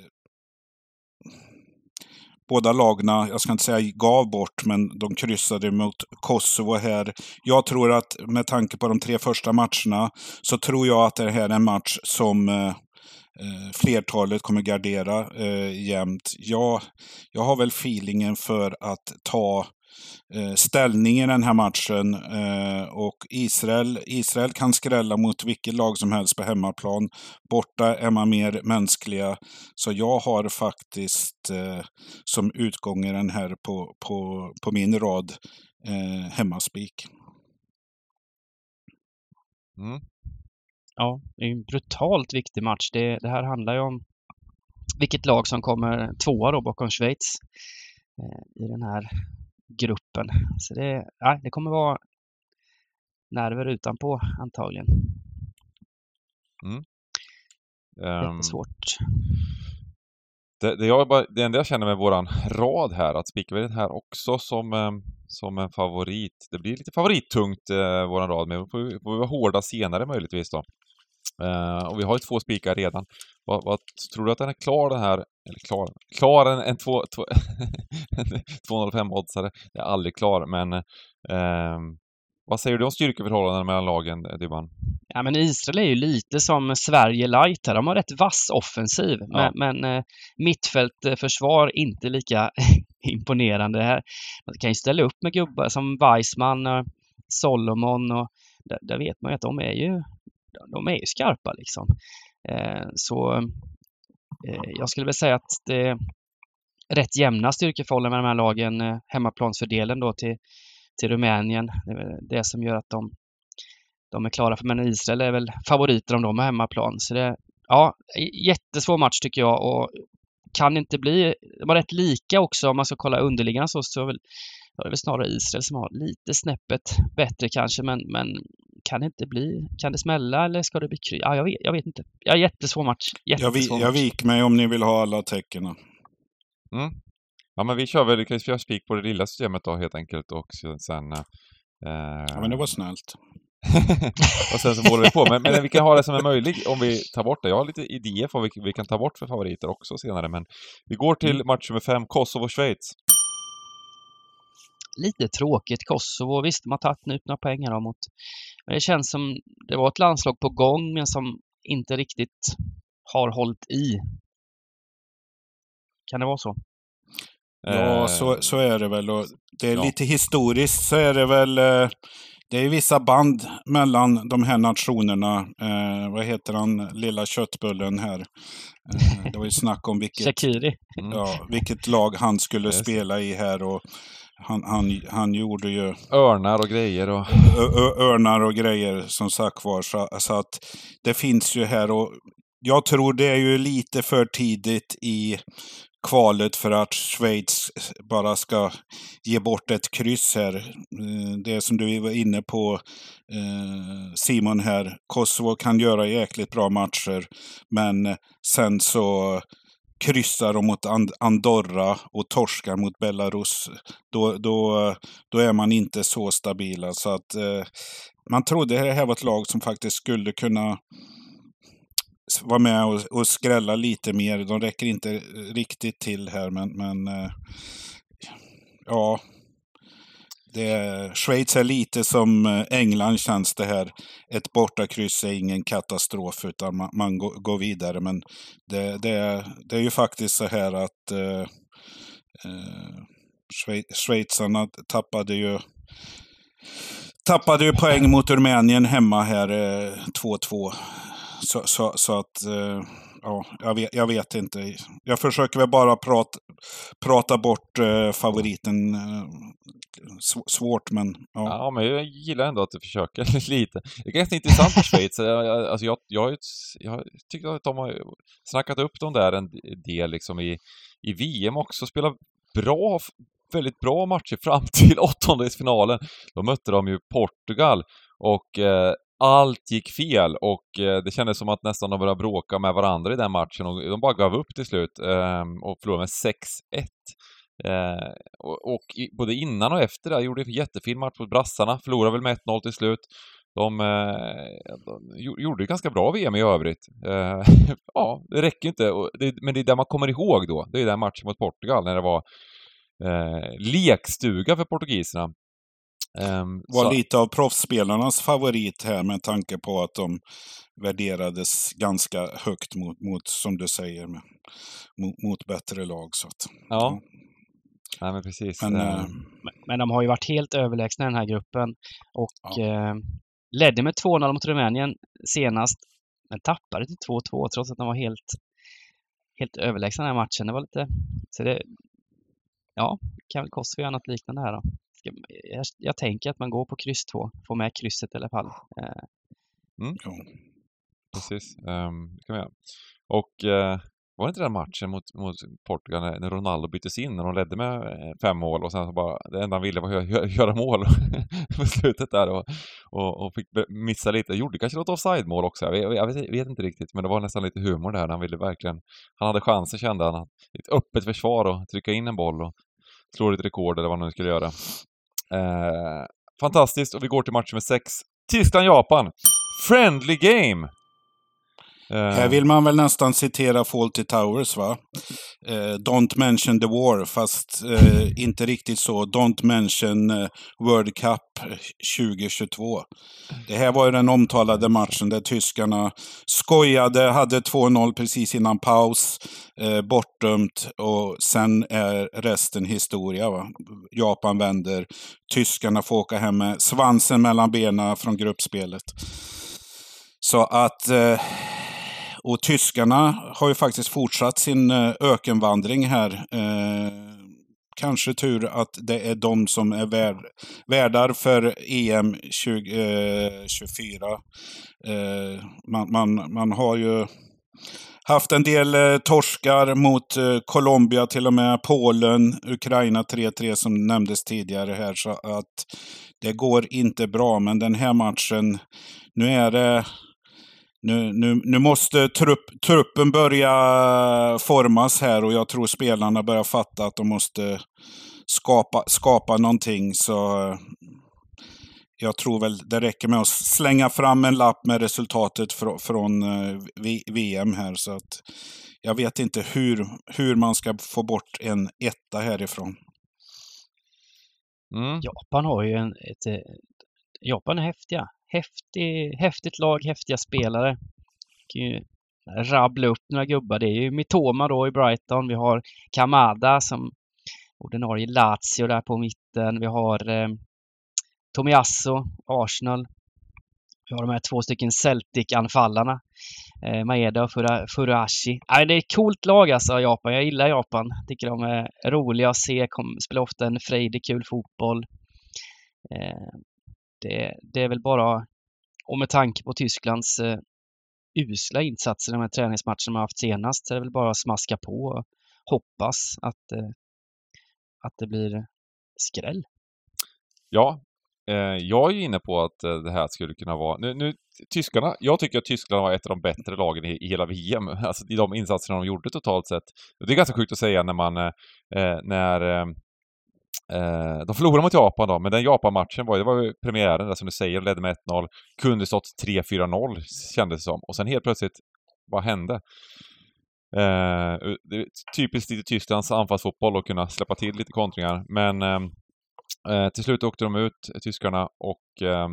Båda lagna, jag ska inte säga gav bort, men de kryssade mot Kosovo här. Jag tror att med tanke på de tre första matcherna så tror jag att det här är en match som eh, flertalet kommer gardera eh, jämt. Jag, jag har väl feelingen för att ta eh, ställning i den här matchen, eh, och Israel, Israel kan skrälla mot vilket lag som helst på hemmaplan. Borta är man mer mänskliga. Så jag har faktiskt eh, som utgångaren här på, på, på min rad eh, hemmaspik. Mm. Ja, det är en brutalt viktig match. Det, det här handlar ju om vilket lag som kommer tvåa då bakom Schweiz eh, i den här gruppen. Så det, ja, det kommer vara nerver utanpå antagligen. Mm. Jättesvårt. Det, det, jag bara, det enda jag känner med våran rad här, att spikar vi den här också som, som en favorit. Det blir lite favorittungt eh, våran rad, men vi får, får vi vara hårda senare möjligtvis då. Uh, och vi har ju två spikar redan. Vad, vad tror du att den är klar den här? Eller klar? Klar en, en två, två, två noll fem oddsare. Det är aldrig klar, men uh, vad säger du om styrkeförhållanden mellan lagen, Dybban? Ja, men Israel är ju lite som Sverige light här. De har rätt vass offensiv, ja. men, men uh, mittfältförsvar inte lika imponerande här. Man kan ju ställa upp med gubbar som Weissman och Solomon, och där, där vet man ju att de är ju de är ju skarpa liksom. Eh, så eh, jag skulle väl säga att det är rätt jämna styrkeförhållanden med de här lagen. Eh, hemmaplansfördelen då till, till Rumänien. Det är det som gör att de, de är klara för. Men Israel är väl favoriter om de har hemmaplan. Så det, ja, jättesvår match tycker jag, och kan inte bli, de var rätt lika också om man ska kolla underliggande, så, så är väl, det är väl snarare Israel som har lite snäppet bättre kanske, men, men kan det inte bli, kan det smälla eller ska det bli kry? Ja, jag vet, jag vet inte. Ja, jättesvår match. Jättesvår jag, vi, match. jag vik mig om ni vill ha alla tecken. Mm. Ja, men vi kör väl, vi kan köra spik på det lilla systemet då helt enkelt, och sen eh... ja, men det var snällt. Och sen så målar vi på. Men, men vi kan ha det som är möjligt om vi tar bort det. Jag har lite idéer för vad vi, vi kan ta bort för favoriter också senare. Men vi går till match nummer fem, Kosovo-Schweiz. Lite tråkigt Kosovo. Visst, man har tagit ut några poäng här mot. Men det känns som det var ett landslag på gång, men som inte riktigt har hållit i. Kan det vara så? Ja, Eh, så, så är det väl. Och det är ja. lite historiskt så är det väl... Eh, det är vissa band mellan de här nationerna. Eh, vad heter han, lilla köttbullen här? Eh, det var ju snack om vilket, Shaqiri. Mm. ja, vilket lag han skulle Yes. spela i här. Och han, han, han gjorde ju Örnar och grejer och... ö, ö, örnar och grejer som sagt var. Så, så att det finns ju här. Och jag tror det är ju lite för tidigt i kvalet för att Schweiz bara ska ge bort ett kryss här. Eh, Det som du var inne på, eh, Simon här. Kosovo kan göra jäkligt bra matcher, men sen så kryssar de mot And- Andorra och torskar mot Belarus. Då, då, då är man inte så stabila. Så att eh, man trodde det här var ett lag som faktiskt skulle kunna vara med och, och skrälla lite mer. De räcker inte riktigt till här, men, men eh, ja. Det, Schweiz är lite som England känns det här. Ett bortakryss är ingen katastrof, utan man, man går, går vidare. Men det, det, det är ju faktiskt så här att eh, eh, Schweiz, schweizarna tappade ju tappade ju poäng mot Rumänien hemma här, eh, två två. Så, så, så att, eh, ja, jag vet, jag vet inte. Jag försöker väl bara prata, prata bort eh, favoriten. Eh, sv- svårt, men ja. Ja, men jag gillar ändå att du försöker lite. Det är ganska intressant med Schweiz. Jag, jag- alltså jag, jag, har ju- jag tycker att de har snackat upp dem där en del liksom i, i V M också. Spelar bra, väldigt bra matcher fram till åttondelsfinalen. Då mötte de ju Portugal och eh, allt gick fel och eh, det kändes som att nästan de började bråka med varandra i den matchen och de bara gav upp till slut eh, och förlorade med sex ett. Eh, och och i, både innan och efter det gjorde en jättefin match mot brassarna, förlorade väl med ett noll till slut. De, eh, de gjo- gjorde ett ganska bra V M i övrigt. Eh, ja, det räcker inte, och det, men det är där man kommer ihåg då. Det är den matchen mot Portugal när det var eh, lekstuga för portugiserna. Ehm, Var så- lite av proffsspelarnas favorit här med tanke på att de värderades ganska högt mot, mot som du säger, med, mot, mot bättre lag. Så att, Ja. Nej, men precis. Men, Eh, eh, Men- Men de har ju varit helt överlägsna i den här gruppen och Ja. eh, ledde med två noll mot Rumänien senast, men tappade till två två trots att de var helt, helt överlägsna den här matchen. Det var lite... Så det, ja, kan väl Kosovo göra något liknande här då? Ska- Jag, jag tänker att man går på kryss två, får med krysset i alla fall. Eh, ja. Precis, um, det kan vi göra. Och eh, var det inte den matchen mot, mot Portugal när, när Ronaldo byttes in, när de ledde med eh, fem mål och sen så bara, det enda han ville var att göra, göra mål på slutet där och, och, och fick be- missa lite. Gjorde kanske något offside-mål också, jag, vet, jag vet, vet inte riktigt, men det var nästan lite humor där. Han ville verkligen, han hade chanser kände han, ett öppet försvar och trycka in en boll och slå ett rekord eller vad han nu skulle göra. Eh, fantastiskt, och vi går till match med sex. Tyskland-Japan. Friendly game! Eh, Här vill man väl nästan citera Fawlty Towers, va? Eh, don't mention the war, fast eh, inte riktigt så. Don't mention eh, World Cup tjugohundratjugotvå. Det här var ju den omtalade matchen där tyskarna skojade, hade två noll precis innan paus, eh, bortdömt, och sen är resten historia, va? Japan vänder, tyskarna får åka hem med svansen mellan benen från gruppspelet. Så att... Eh, och tyskarna har ju faktiskt fortsatt sin eh, ökenvandring här. Eh, kanske tur att det är de som är värd, värdar för E M tjugohundratjugofyra. Eh, man, man, man har ju haft en del eh, torskar mot eh, Colombia, till och med Polen, Ukraina tre tre som nämndes tidigare här. Så att det går inte bra, men den här matchen, nu är det... Nu, nu, nu måste trupp, truppen börja formas här, och jag tror spelarna börjar fatta att de måste skapa, skapa någonting. Så jag tror väl det räcker med att slänga fram en lapp med resultatet från, från v, V M här. Så att jag vet inte hur, hur man ska få bort en etta härifrån. mm. Japan har ju en... Ett, eh, Japan är häftiga. Häftig, häftigt lag, häftiga spelare. Kan ju rabbla upp några gubbar. Det är ju Mitoma då i Brighton. Vi har Kamada som ordinarie Lazio där på mitten. Vi har eh, Tomiasso, Arsenal. Vi har de här två stycken Celtic-anfallarna. Eh, Maeda och Fura, Furuhashi. Nej, det är ett coolt lag alltså, Japan. Jag gillar Japan. Tycker de är roliga att se. Kom, spelar ofta en frejdig, kul fotboll. Eh, det, det är väl bara, och med tanke på Tysklands eh, usla insatser i de här träningsmatcherna man haft senast, så är det väl bara att smaska på och hoppas att, eh, att det blir skräll. Ja, eh, jag är ju inne på att eh, det här skulle kunna vara... Nu, nu, tyskarna, jag tycker att Tyskland var ett av de bättre lagen i, i hela V M, alltså i de insatserna de gjorde totalt sett. Det är ganska sjukt att säga när man... Eh, när... Eh, de förlorade mot Japan då, men den Japan-matchen var ju, det var ju premiären där som du säger, ledde med ett noll. Kunde stått tre fyra noll kändes det som. Och sen helt plötsligt, vad hände? Eh, det är typiskt lite Tysklands anfallsfotboll att kunna släppa till lite kontringar. Men eh, till slut åkte de ut, tyskarna, och eh,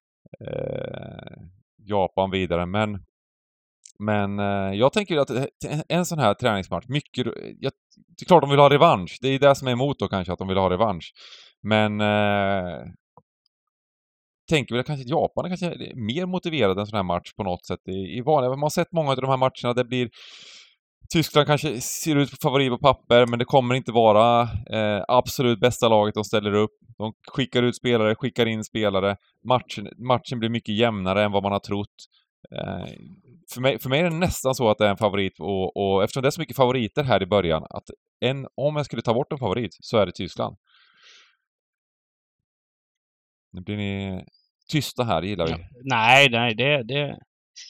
Japan vidare. Men, men eh, jag tänker att en sån här träningsmatch, mycket, jag, det är klart de vill ha revansch. Det är det som är emot då kanske, att de vill ha revansch. Men eh, tänker väl kanske att Japan är kanske mer motiverad en sån här match på något sätt. I, i vanliga, man har sett många av de här matcherna, det blir Tyskland kanske ser ut på favorit på papper, men det kommer inte vara eh, absolut bästa laget de ställer upp. De skickar ut spelare, skickar in spelare. Matchen, matchen blir mycket jämnare än vad man har trott. Eh, för, mig, för mig är det nästan så att det är en favorit, och, och eftersom det är så mycket favoriter här i början, att en, om jag skulle ta bort en favorit så är det Tyskland. Nu blir ni tysta här, gillar vi. Ja, nej, nej, det, det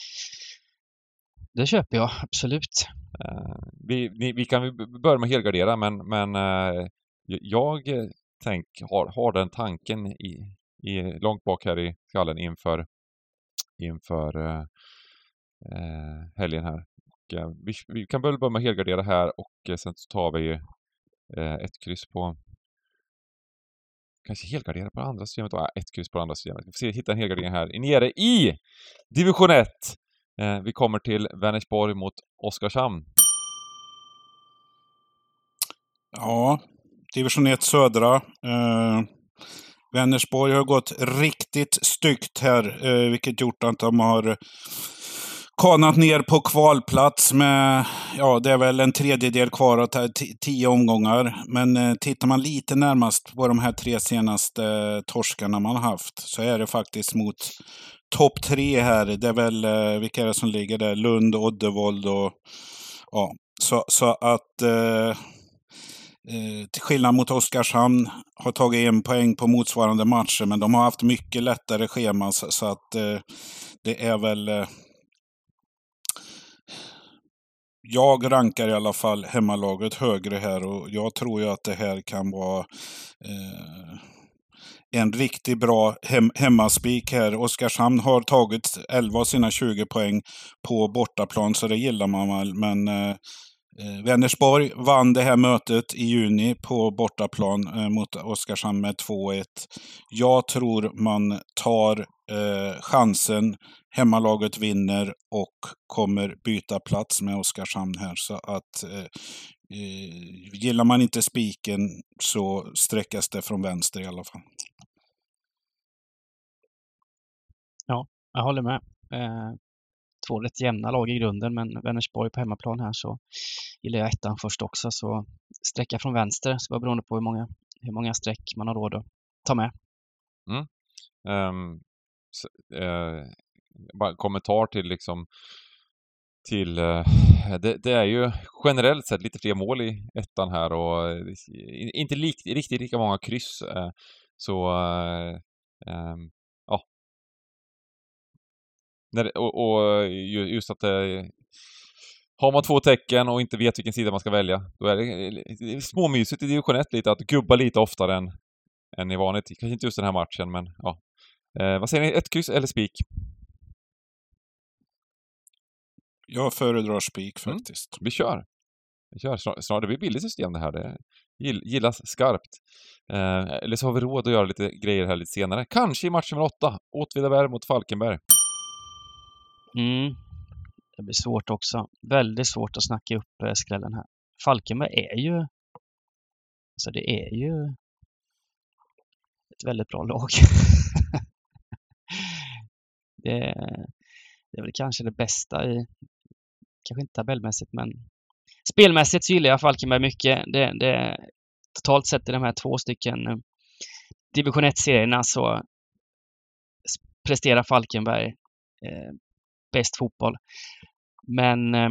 det köper jag, absolut. Uh, vi, ni, vi kan börja med helgardera, men, men uh, jag tänk, har, har den tanken i, i, långt bak här i skallen inför, inför uh, uh, helgen här. Och, uh, vi, vi kan börja med helgardera här, och uh, sen så tar vi uh, ett kryss på, kanske helgardera på andra systemet och uh, ett kryss på andra systemet. Vi får se, hitta en helgardering här. Nere i division ett. Eh, vi kommer till Vänersborg mot Oskarshamn. Ja, division ett södra. Eh, Vänersborg har gått riktigt styggt här, eh, vilket gjort att de har kanat ner på kvalplats med, ja, det är väl en tredjedel kvar att t- tio omgångar. Men eh, tittar man lite närmast på de här tre senaste eh, torskarna man har haft, så är det faktiskt mot topp tre här. Det är väl, eh, vilka är det som ligger där? Lund, Oddevold och ja, så, så att eh, eh, till skillnad mot Oskarshamn har tagit en poäng på motsvarande matcher, men de har haft mycket lättare schema, så, så att eh, det är väl eh, jag rankar i alla fall hemmalaget högre här, och jag tror ju att det här kan vara eh, en riktigt bra hem, hemmaspik här. Oskarshamn har tagit elva av sina tjugo poäng på bortaplan, så det gillar man väl. Men eh, Vänersborg vann det här mötet i juni på bortaplan eh, mot Oskarshamn med två ett. Jag tror man tar eh, chansen. Hemmalaget vinner och kommer byta plats med Oskarshamn här. Så att eh, eh, gillar man inte spiken så sträckas det från vänster i alla fall. Ja, jag håller med. Eh, två rätt jämna lag i grunden, men Vänersborg på hemmaplan här, så gillar jag ettan först också. Så sträcka från vänster, så var beroende på hur många, hur många streck man har råd att ta med. Mm. Um, så, uh, bara en kommentar till liksom till uh, det, det är ju generellt sett lite fler mål i ettan här, och uh, inte lik, riktigt lika många kryss. Uh, så uh, um, ja. När, och, och just att uh, har man två tecken och inte vet vilken sida man ska välja, då är det, det är småmysigt i division ett lite att gubba lite oftare än, än i vanligt. Kanske inte just den här matchen, men ja. Eh, vad säger ni? Ett kryss eller spik? Jag föredrar spik faktiskt. Mm, vi kör. Vi kör. Snart, snart det blir billigt system det här. Det gillas skarpt. Eh, eller så har vi råd att göra lite grejer här lite senare. Kanske i match nummer åtta. Åtvidaberg mot Falkenberg. Mm. Det blir svårt också. Väldigt svårt att snacka upp eh, skrällen här. Falkenberg är ju Så det är ju ett väldigt bra lag. det, är, det är väl kanske det bästa i, kanske inte tabellmässigt, men spelmässigt så gillar jag Falkenberg mycket. Det, det, totalt sett i de här två stycken division ett-serierna så presterar Falkenberg eh, bäst fotboll. Men eh,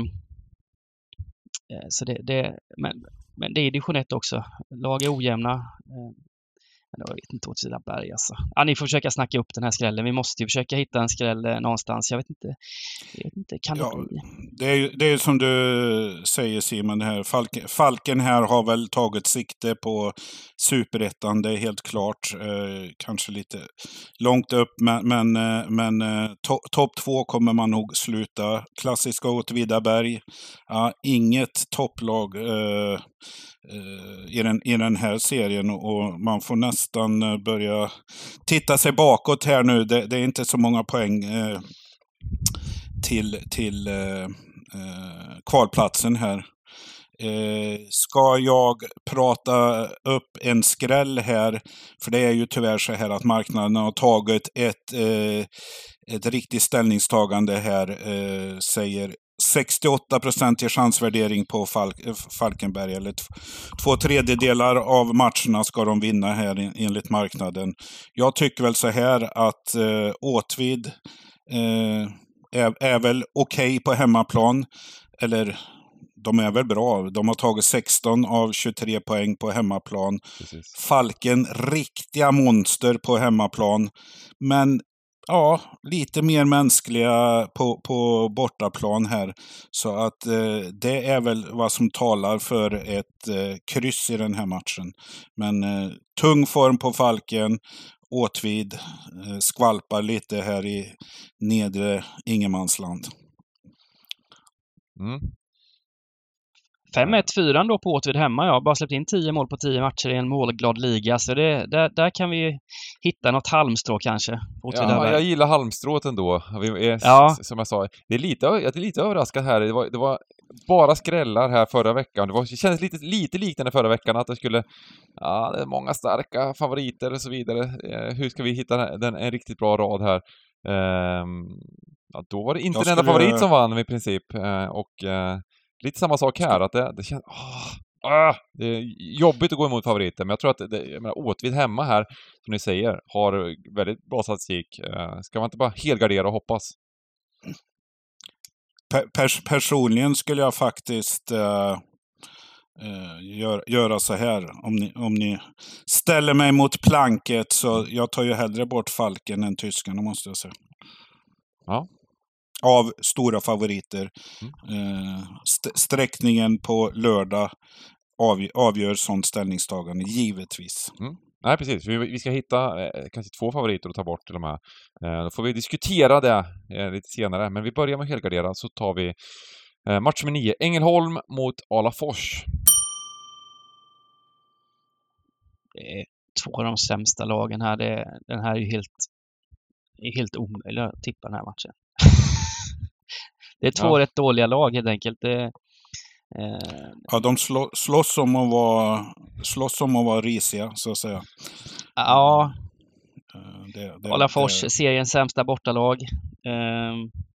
så det, det, men, men det är division ett också. Lag är ojämna. Eh, jag vet inte åt Åtvidaberg alltså. Ja, ni får försöka snacka upp den här skrällen. Vi måste ju försöka hitta en skräll någonstans. Jag vet inte. Jag vet inte kan ja, det bli? Det är ju det är som du säger, Simon. Här. Falken, Falken här har väl tagit sikte på superettan. Det är helt klart. Eh, kanske lite långt upp. Men, men, men eh, to, topp två kommer man nog sluta. Klassiska Åtvidaberg. Ja, inget topplag eh, I den, i den här serien, och man får nästan börja titta sig bakåt här nu. Det, det är inte så många poäng eh, till, till eh, eh, kvalplatsen här. Eh, ska jag prata upp en skräll här? För det är ju tyvärr så här att marknaden har tagit ett, eh, ett riktigt ställningstagande här, eh, säger sextioåtta procent i chansvärdering på Falk- Falkenberg, eller t- två tredjedelar av matcherna ska de vinna här enligt marknaden. Jag tycker väl så här att eh, Åtvid eh, är, är väl okej okay på hemmaplan, eller de är väl bra. De har tagit sexton av tjugotre poäng på hemmaplan. Precis. Falken, riktiga monster på hemmaplan, men ja, lite mer mänskliga på, på bortaplan här. Så att eh, det är väl vad som talar för ett eh, kryss i den här matchen. Men eh, tung form på Falken. Åtvid eh, skvalpar lite här i nedre ingenmansland. Mm. fem ett fyra då på Åtvid hemma. Jag har bara släppt in tio mål på tio matcher i en målglad liga. Så det, där, där kan vi hitta något halmstrå kanske. Ja, jag gillar halmstrået ändå. Vi är, ja. Som jag sa, det är lite, jag är lite överraskad här. Det var, det var bara skrällar här förra veckan. Det, var, det kändes lite, lite liknande förra veckan att det skulle, ja, det är många starka favoriter och så vidare. Eh, hur ska vi hitta den, en riktigt bra rad här? Eh, ja, då var det inte den enda favorit som vann i princip. Eh, och eh, lite samma sak här, att det, det känns... Åh, åh, det är jobbigt att gå emot favoriter, men jag tror att det, jag menar, Åtvid hemma här, som ni säger, har väldigt bra statistik. Ska man inte bara helgardera och hoppas? Pers- personligen skulle jag faktiskt uh, uh, gör, göra så här. Om ni, om ni ställer mig mot planket, så jag tar ju hellre bort Falken än tyskarna, måste jag säga. Ja. Av stora favoriter. Mm. Eh, st- sträckningen på lördag av- avgör sånt ställningstagande, givetvis. Mm. Nej, precis. Vi, vi ska hitta eh, kanske två favoriter att ta bort till de här. Eh, då får vi diskutera det eh, lite senare. Men vi börjar med helgardera, så tar vi eh, match med nio. Ängelholm mot Alafors. Det är två av de sämsta lagen här. Det, den här är ju helt, är helt omöjlig att tippa den här matchen. Det är två ja. rätt dåliga lag helt enkelt. Det, eh... Ja, de slå, slåss om att vara slåss om att vara risiga, så att säga. Ja. Det, det, Alafors, det... seriens sämsta bortalag. Eh...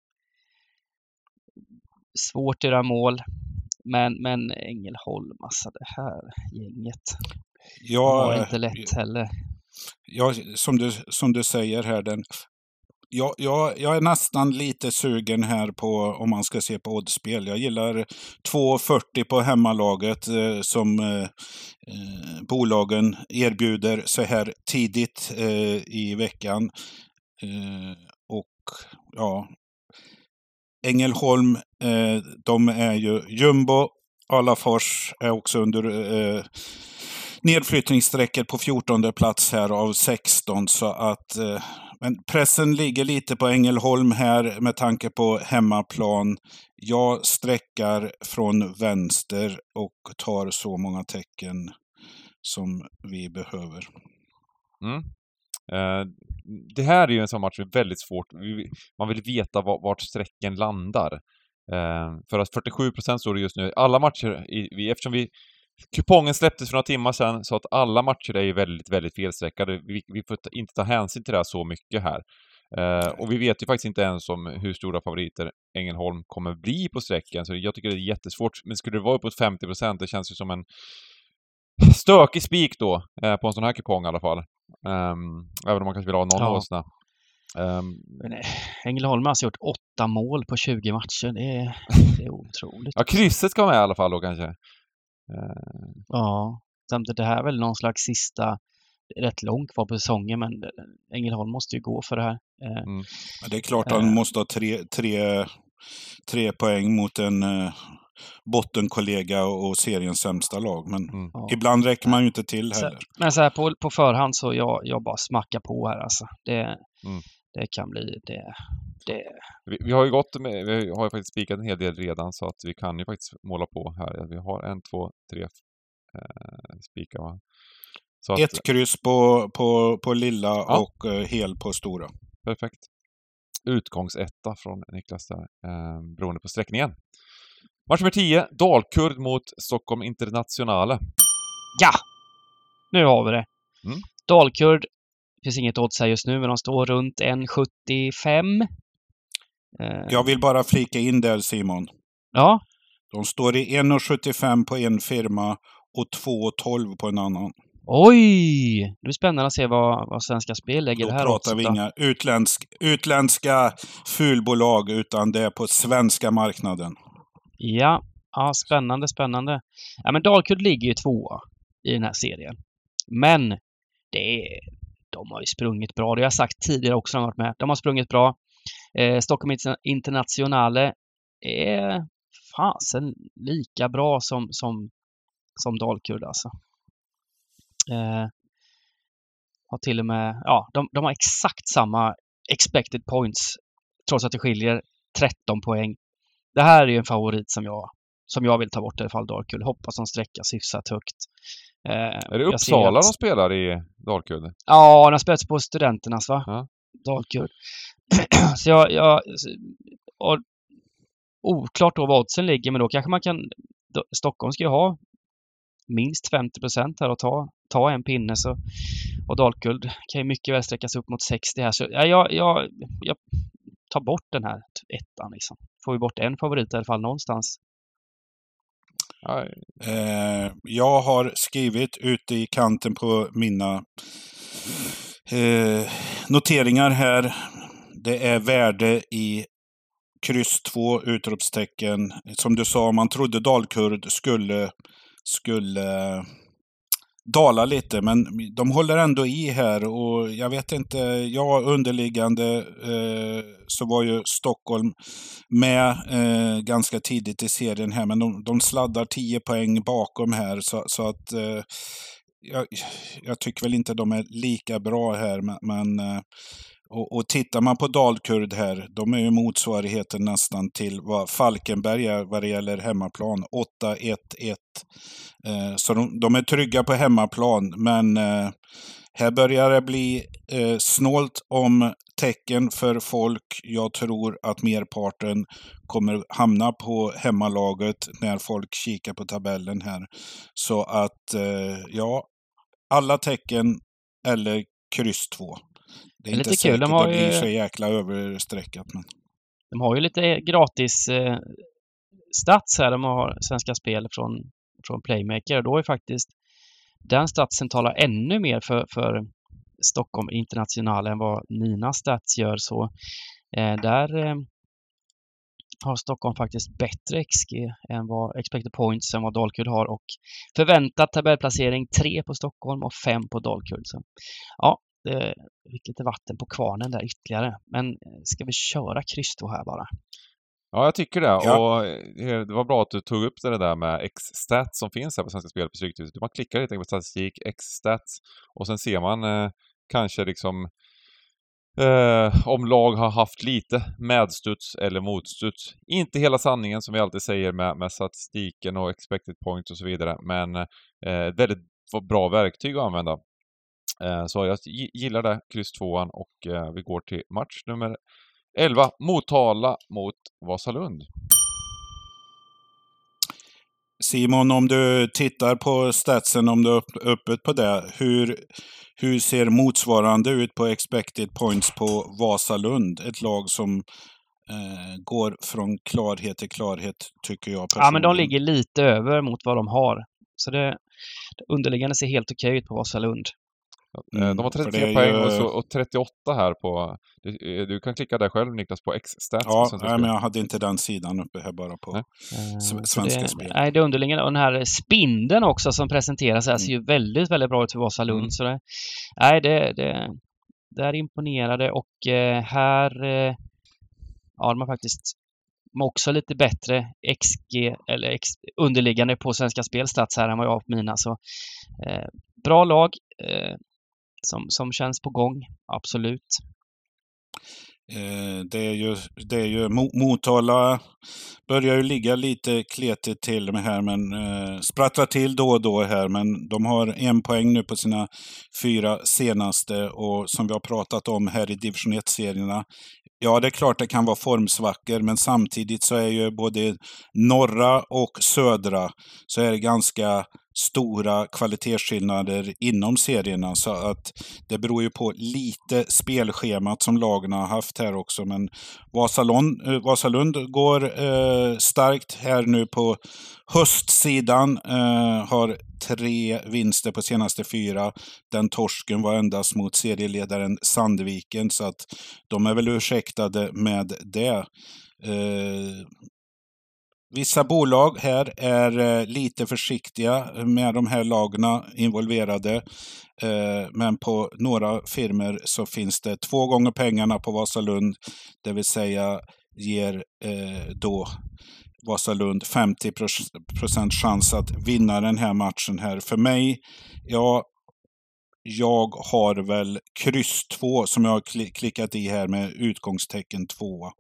Svårt att göra mål. Men, men Ängelholm, alltså det här gänget. Ja, det var inte lätt heller. Ja, som du, som du säger här, den... Jag, jag, jag är nästan lite sugen här på, om man ska se på oddspel. Jag gillar två fyrtio på hemmalaget eh, som eh, bolagen erbjuder så här tidigt eh, i veckan. Eh, och ja, Ängelholm, eh, de är ju jumbo. Alafors är också under eh, nedflyttningssträcket på fjortonde plats här av sexton, så att eh, men pressen ligger lite på Ängelholm här med tanke på hemmaplan. Jag sträckar från vänster och tar så många tecken som vi behöver. Mm. Eh, det här är ju en sån match som är väldigt svårt. Man vill veta vart sträcken landar. Eh, för att fyrtiosju procent står det just nu. Alla matcher, i, eftersom vi kupongen släpptes för några timmar sedan så att alla matcher är ju väldigt, väldigt felsträckade. Vi, vi får inte ta hänsyn till det här så mycket här. Uh, och vi vet ju faktiskt inte ens om hur stora favoriter Ängelholm kommer bli på sträckan. Så jag tycker det är jättesvårt. Men skulle det vara uppåt femtio procent, det känns ju som en stökig spik då uh, på en sån här kupong i alla fall. Um, även om man kanske vill ha någon Ja. åsna. Um, Men Ängelholm har alltså gjort åtta mål på tjugo matcher. Det är, det är otroligt. ja, krysset ska med i alla fall då kanske. Uh, Ja, samtidigt det här är väl någon slags sista, rätt långt kvar på säsongen, men Ängelholm måste ju gå för det här. mm. Ja, det är klart att han måste ha tre, tre, tre poäng mot en uh, bottenkollega och seriens sämsta lag. Men Mm. Ja. ibland räcker man ju inte till heller. Så, men så här på, på förhand så jag, jag bara smackar på här alltså. Det, Mm. det kan bli det. det. Vi, vi har ju gått med, vi har ju faktiskt spikat en hel del redan så att vi kan ju faktiskt måla på här. Vi har en, två, tre eh, spikar va? Så att, Ett kryss på, på, på lilla Ja. och uh, hel på stora. perfekt. Utgångsetta från Niklas där, eh, beroende på sträckningen. Match nummer tio, Dalkurd mot Stockholm Internationale. Ja! Nu har vi det. Mm. Dalkurd, det finns inget odds här just nu, men de står runt en komma sjuttiofem. Eh, Jag vill bara flika in där, Simon. ja, De står i en komma sjuttiofem på en firma och två komma tolv på en annan. oj! Det blir spännande att se vad, vad Svenska Spel lägger Då det här pratar oddset vi då. inga utländsk, utländska fulbolag, utan det är på svenska marknaden. Ja, ja, spännande, spännande. Ja, men Dalkurd ligger ju tvåa i den här serien. Men det är, de har ju sprungit bra. Det har jag sagt tidigare också när de har varit med. De har sprungit bra. Eh, Stockholm Internationale är fasen lika bra som, som, som Dalkurd alltså. Eh, har till och med, ja, de, de har exakt samma expected points trots att det skiljer tretton poäng. Det här är ju en favorit som jag som jag vill ta bort i alla fall, Dalkurd. Hoppas de sträckas hyfsat högt. Eh, Är det jag ser Uppsala att- de spelar i Dalkurd? Ja, de har spelat på Studenternas va? Ja. Dalkurd. Så jag, jag och, oklart då vad oddsen ligger, men då kanske man kan då, Stockholm ska ju ha minst femtio procent här och ta, ta en pinne så, och Dalkurd kan ju mycket väl sträckas upp mot sextio här. Så ja, jag, jag, jag tar bort den här ettan liksom. Får vi bort en favorit i alla fall någonstans. Ja, Eh, jag har skrivit ute i kanten på mina eh, noteringar här. Det är värde i kryss två, utropstecken. Som du sa, man trodde Dalkurd skulle, skulle dala lite, men de håller ändå i här och jag vet inte, ja, underliggande eh, så var ju Stockholm med eh, ganska tidigt i serien här, men de, de sladdar tio poäng bakom här så, så att eh, jag, jag tycker väl inte de är lika bra här, men, men eh, och, och tittar man på Dalkurd här, de är ju motsvarigheten nästan till vad Falkenberg är vad det gäller hemmaplan. åtta ett ett. Eh, så de, de är trygga på hemmaplan, men eh, här börjar det bli eh, snålt om tecken för folk. Jag tror att merparten kommer hamna på hemmalaget när folk kikar på tabellen här. Så att, eh, ja, alla tecken eller kryss två. Det är, Det är inte lite kul, säkert de har det blir ju- så jäkla överstreckat. Men... De har ju lite gratis eh, stats här. De har Svenska Spel från, från Playmaker. Och då är faktiskt den statsen talar ännu mer för, för Stockholm International än vad mina stats gör. Så eh, där eh, har Stockholm faktiskt bättre X G än vad expected points än vad Dalkurd har. Och förväntad tabellplacering tre på Stockholm och fem på Dalkurd. Så ja, det fick lite vatten på kvarnen där ytterligare. Men eh, ska vi köra kryss då här bara? Ja, jag tycker det. Ja. Och eh, det var bra att du tog upp det där med X-stats som finns här på Svenska Spel på Stryktipset. Man klickar lite på statistik, X-stats, och sen ser man eh, kanske liksom eh, om lag har haft lite medstuds eller motstuds. Inte hela sanningen som vi alltid säger med, med statistiken och expected points och så vidare, men eh, ett väldigt bra verktyg att använda. Eh, så jag gi- gillar det, kryss tvåan, och eh, vi går till match nummer elva, Motala mot Vasalund. Simon, om du tittar på statsen, om du är upp, öppet på det, hur, hur ser motsvarande ut på expected points på Vasalund? Ett lag som eh, går från klarhet till klarhet, tycker jag personligen. Ja, men de ligger lite över mot vad de har. Så det, det underliggande ser helt okej ut på Vasalund. Mm, de har trettiotre poäng ju... och, så, och trettioåtta här på... Du, du kan klicka där själv, Niklas, på X-stats. Ja, nej, men jag hade inte den sidan uppe här, bara på uh, svenska det, spel. Nej, det underliggande. Och den här spindeln också som presenteras här mm. ser ju väldigt, väldigt bra ut för Vasalund. Mm. Så det, nej, det, det, det är imponerade. Och eh, här... Eh, ja, de har faktiskt... De har också lite bättre X G eller X, underliggande på Svenska Spelstats här än vad jag har på mina. Så eh, bra lag. Eh, Som, som känns på gång, absolut. Eh, det är ju, det är ju Motala börjar ju ligga lite kletigt till med här, men eh, sprattlar till då och då här, men de har en poäng nu på sina fyra senaste, och som vi har pratat om här i division ett-serierna. Ja, det är klart det kan vara formsvackor, men samtidigt så är ju både norra och södra så är det ganska stora kvalitetsskillnader inom serierna, så att det beror ju på lite spelschemat som lagen har haft här också. Men Vasalund, eh, Vasalund går eh, starkt här nu på höstsidan, eh, har tre vinster på senaste fyra. Den torsken var endast mot serieledaren Sandviken, så att de är väl ursäktade med det. Eh, Vissa bolag här är eh, lite försiktiga med de här lagna involverade. Eh, men på några firmer så finns det två gånger pengarna på Vasalund. Det vill säga ger eh, då Vasalund femtio procent chans att vinna den här matchen här. För mig, ja, jag har väl kryss två som jag har kl- klickat i här med utgångstecken två.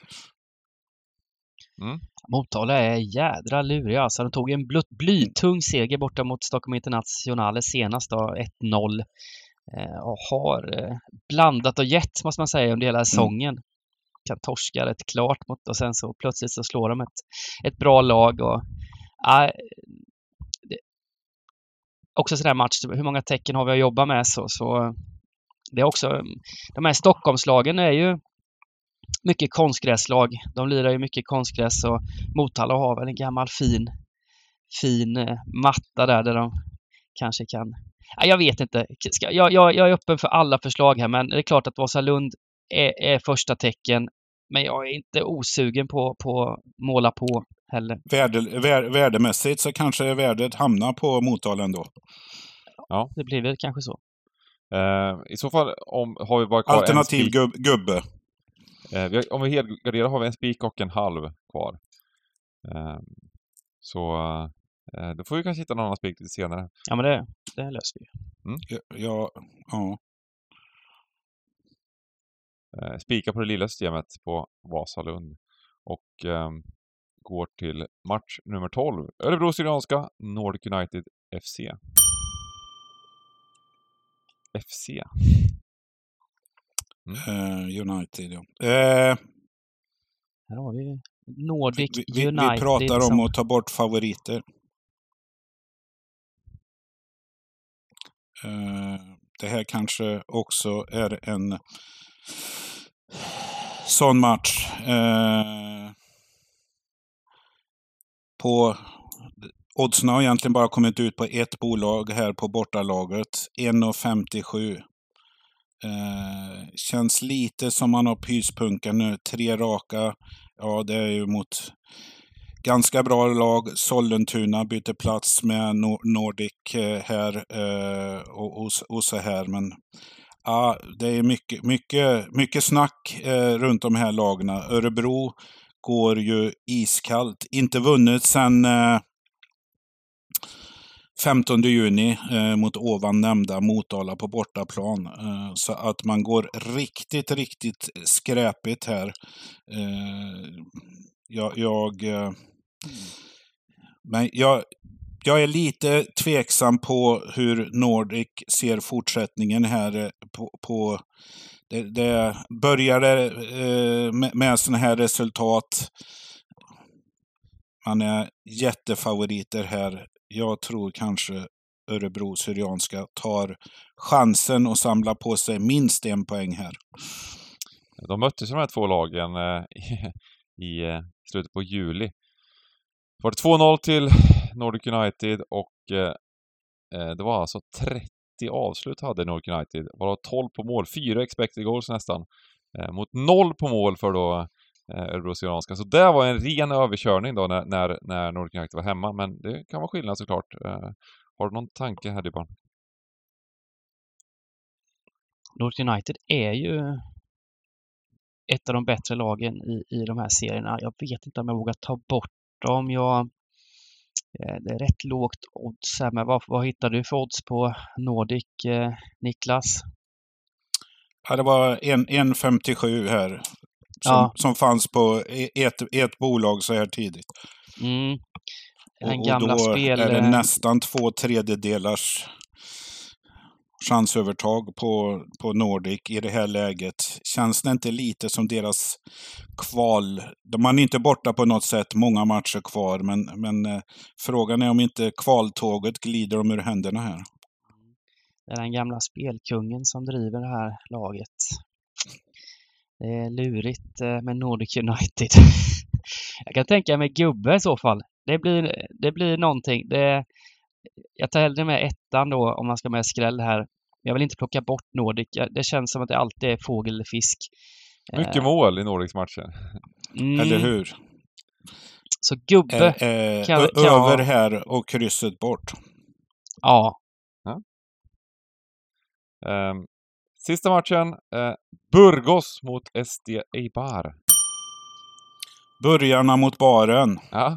Mm. Motala är jädra luriga. Alltså, de tog en bl- blytung seger borta mot Stockholm Internationale senast då, ett noll. Eh, och har eh, blandat och gett, måste man säga, under hela säsongen. Mm. Kan torska rätt klart mot, och sen så plötsligt så slår de ett, ett bra lag. Och, äh, det, också sådär match, hur många tecken har vi att jobba med? Så, så det är också, de här Stockholmslagen är ju mycket konstgräslag. De lirar ju mycket konstgräs, och Motala har väl en gammal fin fin eh, matta där, där de kanske kan... Ja, jag vet inte. Ska, jag, jag, jag är öppen för alla förslag här, men det är klart att Vasalund är, är första tecken, men jag är inte osugen på på måla på heller. Värde, vär, värdemässigt så kanske värdet hamnar på Motala ändå. Ja, det blir väl kanske så. Uh, I så fall om, har vi bara kvar alternativ en gub, gubbe. Eh, vi har, om vi helgarderar har vi en spik och en halv kvar. Eh, så eh, då får vi kanske hitta någon annan spik lite senare. Ja, men det, det löser vi. Mm. Ja, ja, ja. Eh, spika på det lilla systemet på Vasalund. Och eh, går till match nummer tolv. Örebro Syrianska, Nordic United F C. F C. Mm. Uh, United, ja. Uh, Här har vi Nordic vi, vi, United. Vi pratar om som... att ta bort favoriter. Uh, det här kanske också är en sån match. Uh, på oddsen har egentligen bara kommit ut på ett bolag här på bortalaget. en komma femtiosju. Eh, känns lite som man har pyspunka nu. Tre raka. Ja, det är ju mot ganska bra lag. Sollentuna byter plats med Nor- Nordic eh, här eh, och, och, och så här. Men ja, det är mycket, mycket, mycket snack eh, runt de här lagna. Örebro går ju iskallt. Inte vunnit sedan eh, femtonde juni eh, mot ovan nämnda Motala på bortaplan. Eh, så att man går riktigt, riktigt skräpigt här. Eh, jag, jag, eh, men jag, jag är lite tveksam på hur Nordic ser fortsättningen här eh, på, på det, det började eh, med, med såna här resultat. man är jättefavoriter här. Jag tror kanske Örebro Syrianska tar chansen och samlar på sig minst en poäng här. De möttes de här två lagen eh, i, i eh, slutet på juli. Det var två noll till Nordic United och eh, det var alltså trettio avslut hade Nordic United. Varav tolv på mål, fyra expected goals nästan. Eh, mot noll på mål för då eh, Örebro Syrianska. Så det var en ren överkörning då när, när, när Nordic United var hemma. Men det kan vara skillnad såklart. Eh, har du någon tanke här, Dybban? Nordic United är ju ett av de bättre lagen i, i de här serierna. Jag vet inte om jag vågar ta bort dem. Jag, det är rätt lågt odds här, men vad, vad hittar du för odds på Nordic, eh, Niklas? Ja, det var en komma femtiosju här som, ja. som fanns på ett, ett bolag så här tidigt. Mm. Den och, gamla och då spel... är det nästan två tredjedelars chansövertag på, på Nordic i det här läget. Känns det inte lite som deras kval? Man är inte borta på något sätt, många matcher kvar, men, men eh, frågan är om inte kvaltåget glider dem ur händerna här. Det är den gamla spelkungen som driver det här laget. Det är lurigt eh, med Nordic United. Jag kan tänka mig gubbe i så fall. Det blir, det blir någonting. Det, jag tar hellre med ettan då om man ska med skräll här. Jag vill inte plocka bort Nordic. Det känns som att det alltid är fågel eller fisk. Mycket eh. mål i Nordics matcher. Mm. Eller hur? Så gubbe eh, eh, kan, ö- kan över jag... här och krysset bort. Ja. ja. Um, sista matchen. Uh, Burgos mot S D Eibar. Burgarna mot baren. Ja.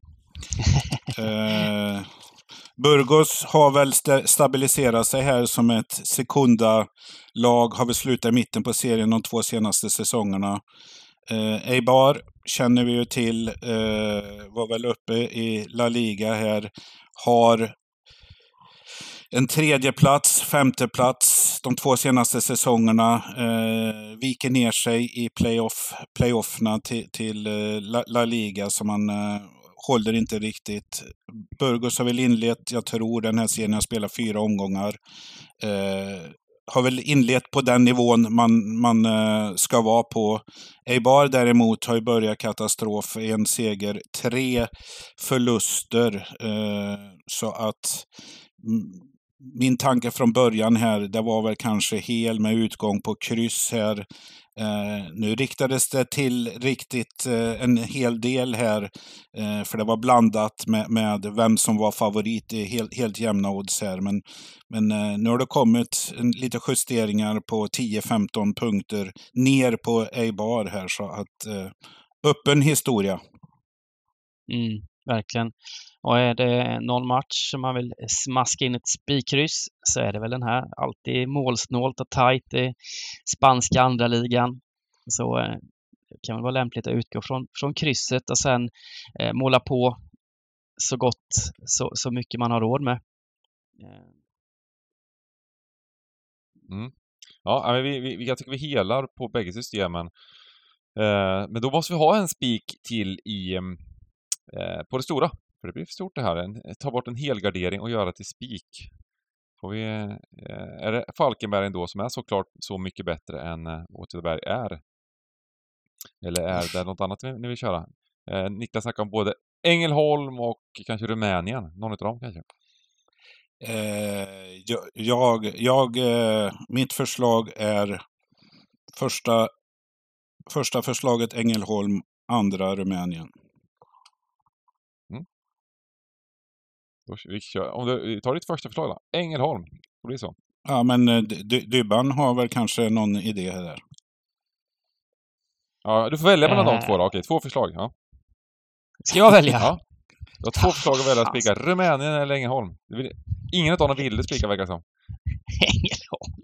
eh, Burgos har väl st- stabiliserat sig här som ett sekunda lag. Har väl slutat i mitten på serien de två senaste säsongerna. Eh, Eibar känner vi ju till. Eh, var väl uppe i La Liga här. Har en tredje plats, femte plats de två senaste säsongerna. Eh, viker ner sig i playoff, playoffna till, till eh, La, La Liga som man eh, håller inte riktigt. Burgos har väl inlett, jag tror den här serien spelar fyra omgångar. Eh, har väl inlett på den nivån man, man eh, ska vara på. Eibar däremot har ju börjat katastrof. En seger, tre förluster. Eh, så att mm, min tanke från början här, det var väl kanske hel med utgång på kryss här. Eh, nu riktades det till riktigt eh, en hel del här. Eh, för det var blandat med, med vem som var favorit i helt, helt jämna odds här. Men, men eh, nu har det kommit en, lite justeringar på tio femton punkter ner på Eibar här. Så att eh, öppen historia. Mm, verkligen. Och är det någon match som man vill smaska in ett spikryss så är det väl den här. Alltid målsnålt och tajt i spanska andra ligan. Så eh, det kan väl vara lämpligt att utgå från, från krysset och sen eh, måla på så gott, så, så mycket man har råd med. Mm. Ja, vi, vi, jag tycker vi helar på bägge systemen. Eh, men då måste vi ha en spik till i, eh, på det stora. För det blir för stort det här. En, ta bort en helgardering och göra till spik. Får vi, eh, är det Falkenberg ändå som är såklart så mycket bättre än eh, Åtvidaberg är? Eller är det något annat ni vill köra? Eh, Niklas snackar om både Ängelholm och kanske Rumänien. Någon av dem kanske? Eh, jag, jag, jag eh, mitt förslag är första, första förslaget Ängelholm, andra Rumänien. Mm. Då, vi kör. Om du tar ditt första förslag då. Ängelholm, det blir så. Ja, men eh, Dybban har väl kanske någon idé här där. Ja, du får välja mellan äh... de två då. Okej, två förslag. Ja. Ska jag välja? Ja. Du har två förslag att välja att spika. Rumänien eller Ängelholm. Vill... Ingen av dem ville spika, verkar som. Ängelholm.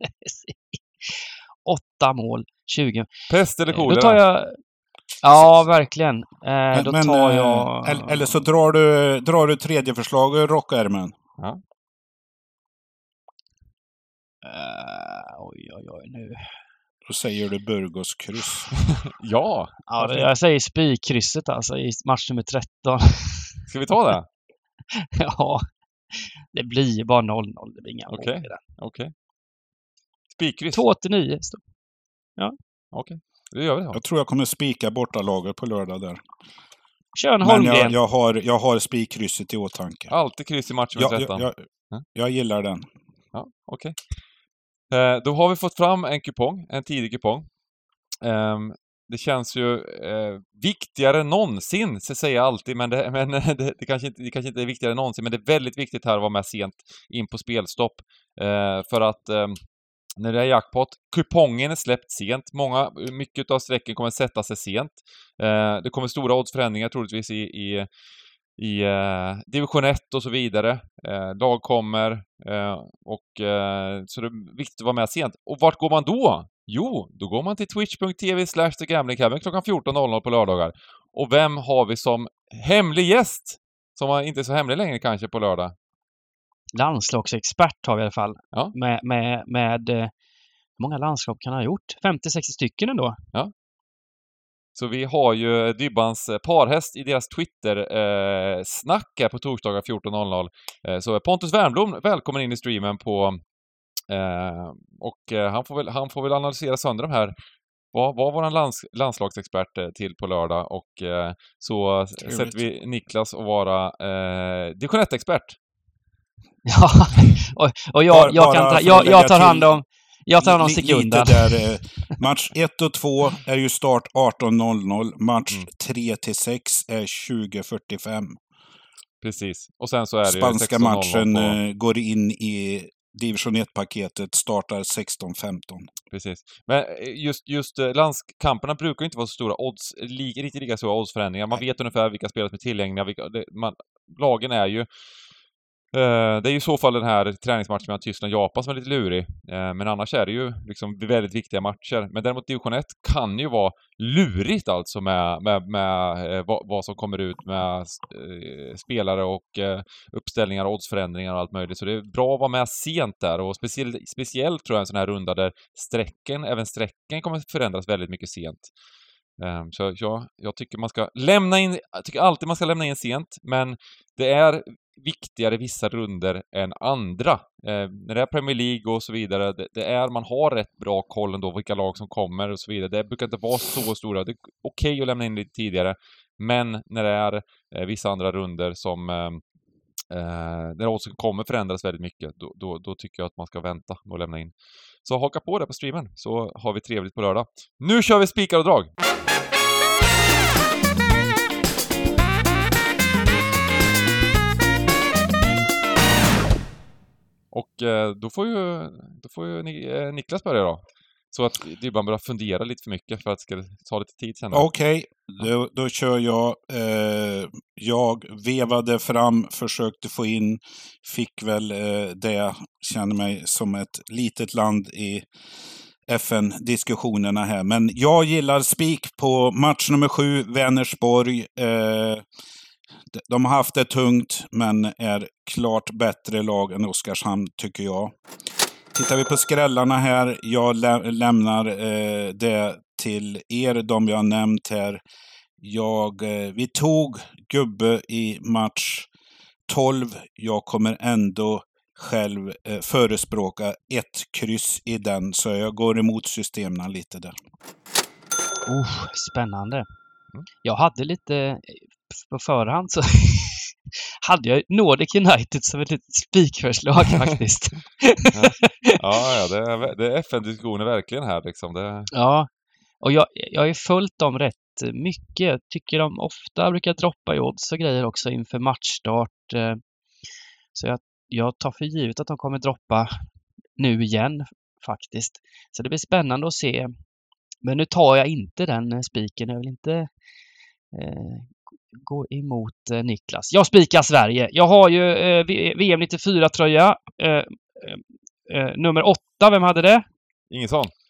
Åtta mål, tjugo. Pest eller kolera? Då tar jag... Ja, verkligen. Eh, men, då men, tar jag... Eller, eller så drar du, drar du tredje förslag, rockärmen. Ja. Uh, oj, oj, oj, nu. Då säger du Burgos kryss. Ja! Ja, det, jag säger spikkrysset alltså i match nummer tretton. Ska vi ta det? Ja, det blir ju bara noll noll. Det blir inga mål Okej. i det. Okej. Spikkryss? två till nio. Ja. Okej, det gör vi då. Jag tror jag kommer spika borta laget på lördag där. Kör en Men Holmgren. jag, jag har, jag har spikkrysset i åtanke. Alltid kryss i matchen med jag, tretton. jag, jag, jag gillar den. Ja, okej. Eh, då har vi fått fram en kupong, en tidig kupong. Eh, det känns ju eh, viktigare än någonsin, så säger jag alltid, men, det, men det, det, kanske inte, det kanske inte är viktigare än någonsin, men det är väldigt viktigt här att vara med sent in på spelstopp. Eh, för att eh, när det är jackpot, kupongen är släppt sent. Många, mycket av sträcken kommer sätta sig sent. Eh, det kommer stora oddsförändringar troligtvis i, i i eh, division ett och så vidare. Eh, lag kommer eh, och eh, så det är viktigt att vara med sent. Och vart går man då? Jo, då går man till twitch punkt tv slash the gambling cabin klockan fjorton noll noll på lördagar. Och vem har vi som hemlig gäst? Som inte är så hemlig längre kanske på lördag. Landslagsexpert har vi i alla fall. Ja. Med, med, med eh, hur många landslag kan han ha gjort? femtio sextio stycken ändå. Ja. Så vi har ju Dybbans parhäst i deras Twitter-snack här på torsdagar fjorton noll noll. Eh, så Pontus Wernbloom, välkommen in i streamen på... Eh, och eh, han, får väl, han får väl analysera sönder de här. Vad var vår lands, landslagsexpert eh, till på lördag? Och eh, så Trevligt. Sätter vi Niklas att vara eh, division ett-expert. Ja, och, och jag, bara, jag, kan ta, jag, jag tar hand om... Jag tar någon sekund där. Eh, match ett och två är ju start arton noll noll. Match mm. tre till sex är tjugo fyrtiofem. Precis. Och sen så är det spanska ju matchen på... går in i division ett-paketet, startar sexton femton. Precis. Men just, just landskamperna brukar inte vara så stora odds, li, riktigt lika stora oddsförändringar. Man Nej. vet ungefär vilka spelare som är tillgängliga. Vilka, det, man, lagen är ju Uh, det är ju i så fall den här träningsmatchen med Tyskland-Japan som är lite lurig. Uh, men annars är det ju liksom väldigt viktiga matcher. Men däremot division ett kan ju vara lurigt alltså med, med, med uh, vad, vad som kommer ut med uh, spelare och uh, uppställningar, oddsförändringar och allt möjligt. Så det är bra att vara med sent där. Och speciellt, speciellt tror jag en sån här runda där sträcken, även sträcken kommer förändras väldigt mycket sent. Um, så ja, jag tycker man ska lämna in, jag tycker alltid man ska lämna in sent, men det är viktigare vissa runder än andra. Eh, när det är Premier League och så vidare, det, det är, man har rätt bra koll ändå vilka lag som kommer och så vidare. Det brukar inte vara så stora. Det är okej okay att lämna in lite tidigare, men när det är eh, vissa andra runder som eh, eh, när odds kommer förändras väldigt mycket, då, då, då tycker jag att man ska vänta och lämna in. Så haka på det på streamen, så har vi trevligt på lördag. Nu kör vi spikar och drag! Och eh, då får ju, då får ju eh, Niklas börja då. Så att det bara börjar fundera lite för mycket för att det ska ta lite tid sen. Okej, okay. då, då kör jag. Eh, jag vevade fram, försökte få in, fick väl eh, det, känner mig som ett litet land i F N-diskussionerna här. Men jag gillar spik på match nummer sju, Vänersborg. Eh, De har haft det tungt, men är klart bättre lag än Oskarshamn, tycker jag. Tittar vi på skrällarna här, jag lä- lämnar eh, det till er, de jag har nämnt här. Jag, eh, vi tog gubbe i match tolv. Jag kommer ändå själv eh, förespråka ett kryss i den, så jag går emot systemen lite där. Oh, spännande. Jag hade lite... På förhand så hade jag Nordic United som ett litet spikförslag faktiskt. ja, ja det, är, det är F N-diskussioner verkligen här liksom. Det... Ja, och jag, jag har ju följt dem rätt mycket. Jag tycker de ofta brukar droppa i odds och grejer också inför matchstart. Så jag, jag tar för givet att de kommer droppa nu igen faktiskt. Så det blir spännande att se. Men nu tar jag inte den spiken. Jag vill inte... Eh, gå emot eh, Niklas. Jag spikar Sverige. Jag har ju eh, V M nittiofyra-tröja. Eh, eh, nummer åtta, vem hade det? Ingesson.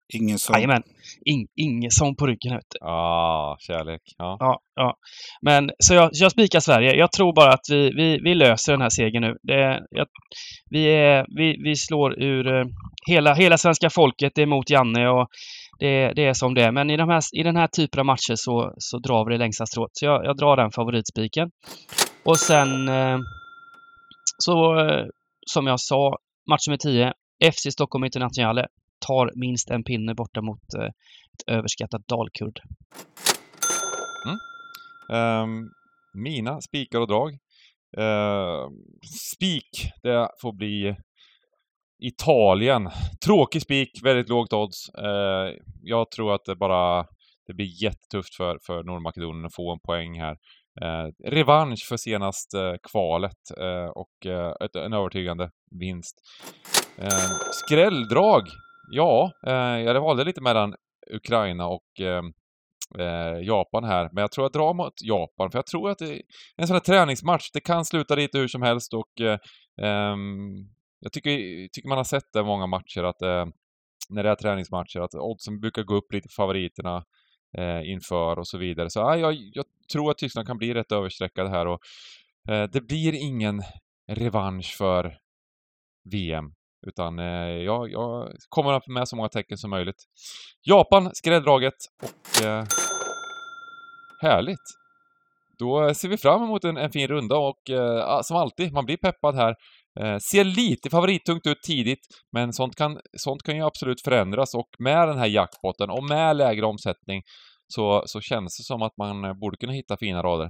Ingen sån. Jajamän. In, ingen sån på ryggen. Vet du. Ah, kärlek. Ja. Ja, ja. Men så jag, jag spikar Sverige. Jag tror bara att vi, vi, vi löser den här segern nu. Det, jag, vi, är, vi, vi slår ur eh, hela, hela svenska folket emot Janne och det, det är som det är. Men i, de här, i den här typen av matcher så, så drar vi det längsta strået. Så jag, jag drar den favoritspiken. Och sen eh, så eh, som jag sa, match nummer tio. F C Stockholm Internationale tar minst en pinne borta mot eh, ett överskattat Dalkurd. Mm. Um, mina spikar och drag. Uh, spik, det får bli Italien. Tråkig spik, väldigt lågt odds. Uh, jag tror att det bara det blir jättetufft för, för Nordmakedonien att få en poäng här. Uh, revansch för senaste uh, kvalet uh, och uh, ett, en övertygande vinst. Uh, skrälldrag. Ja, uh, jag valde lite mellan Ukraina och uh, Eh, Japan här. Men jag tror jag drar mot Japan. För jag tror att det är en sån här träningsmatch. Det kan sluta lite hur som helst. Och eh, eh, jag tycker, tycker man har sett det i många matcher. Att eh, när det är träningsmatcher. Att oddsen brukar gå upp lite för favoriterna eh, inför och så vidare. Så eh, jag, jag tror att Tyskland kan bli rätt översträckad här. Och eh, det blir ingen revansch för V M. Utan eh, jag, jag kommer upp med så många tecken som möjligt. Japan, skrälldraget och eh, härligt. Då ser vi fram emot en, en fin runda och eh, som alltid, man blir peppad här. Eh, ser lite favorittungt ut tidigt, men sånt kan, sånt kan ju absolut förändras och med den här jackpotten och med lägre omsättning så, så känns det som att man borde kunna hitta fina rader.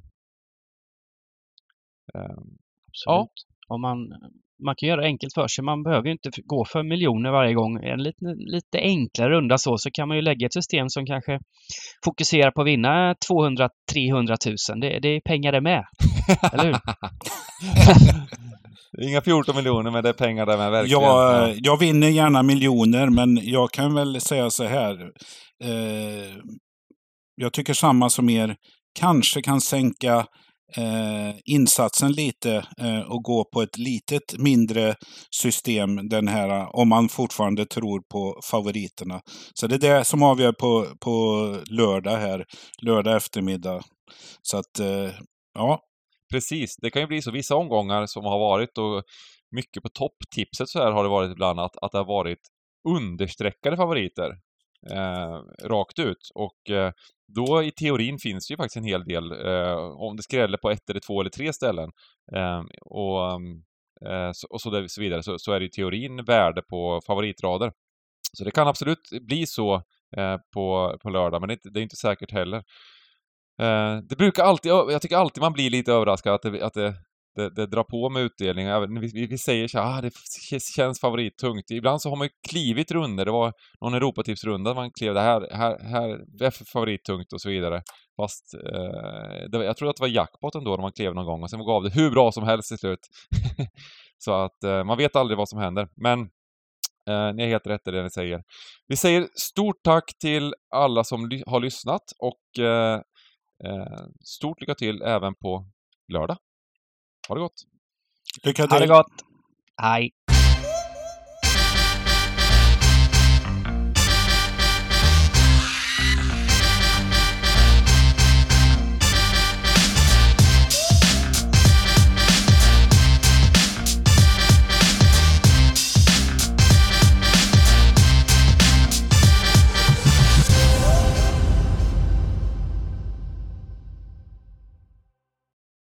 Eh, ja. Om man, man kan göra det enkelt för sig. Man behöver ju inte gå för miljoner varje gång. En lite, lite enklare runda så, så kan man ju lägga ett system som kanske fokuserar på att vinna tvåhundra till trehundratusen. Det, det är pengar det med. Eller hur? Inga fjorton miljoner, men det är pengar där med verkligen. Jag, ja. jag vinner gärna miljoner, men jag kan väl säga så här. Eh, jag tycker samma som er kanske kan sänka Eh, insatsen lite eh, och gå på ett litet mindre system den här, om man fortfarande tror på favoriterna. Så det är det som avgör på, på lördag här, lördag eftermiddag. Så att, eh, ja. Precis, det kan ju bli så vissa omgångar som har varit och mycket på topptipset så här har det varit ibland att, att det har varit understreckade favoriter eh, rakt ut och eh, då i teorin finns det ju faktiskt en hel del eh, om det skräller på ett eller två eller tre ställen eh, och, eh, så, och så, där, så vidare så, så är det i teorin värde på favoritrader. Så det kan absolut bli så eh, på, på lördag, men det är, inte, det är inte säkert heller. Eh, det brukar alltid, jag tycker alltid man blir lite överraskad att det, att det Det, det drar på med utdelning. Vi, vi, vi säger så här, ah, det känns favorittungt. Ibland så har man ju klivit runder. Det var någon Europatipsrunda man klev det här, här, här är för favorittungt och så vidare. Fast eh, det, jag tror att det var jackpotten då när man klev någon gång och sen gav det hur bra som helst i slut. Så att eh, man vet aldrig vad som händer. Men eh, ni är helt rätt i det ni säger. Vi säger stort tack till alla som ly- har lyssnat och eh, eh, stort lycka till även på lördag. Ha det gott. Lycka till. Ha det gott. Hej.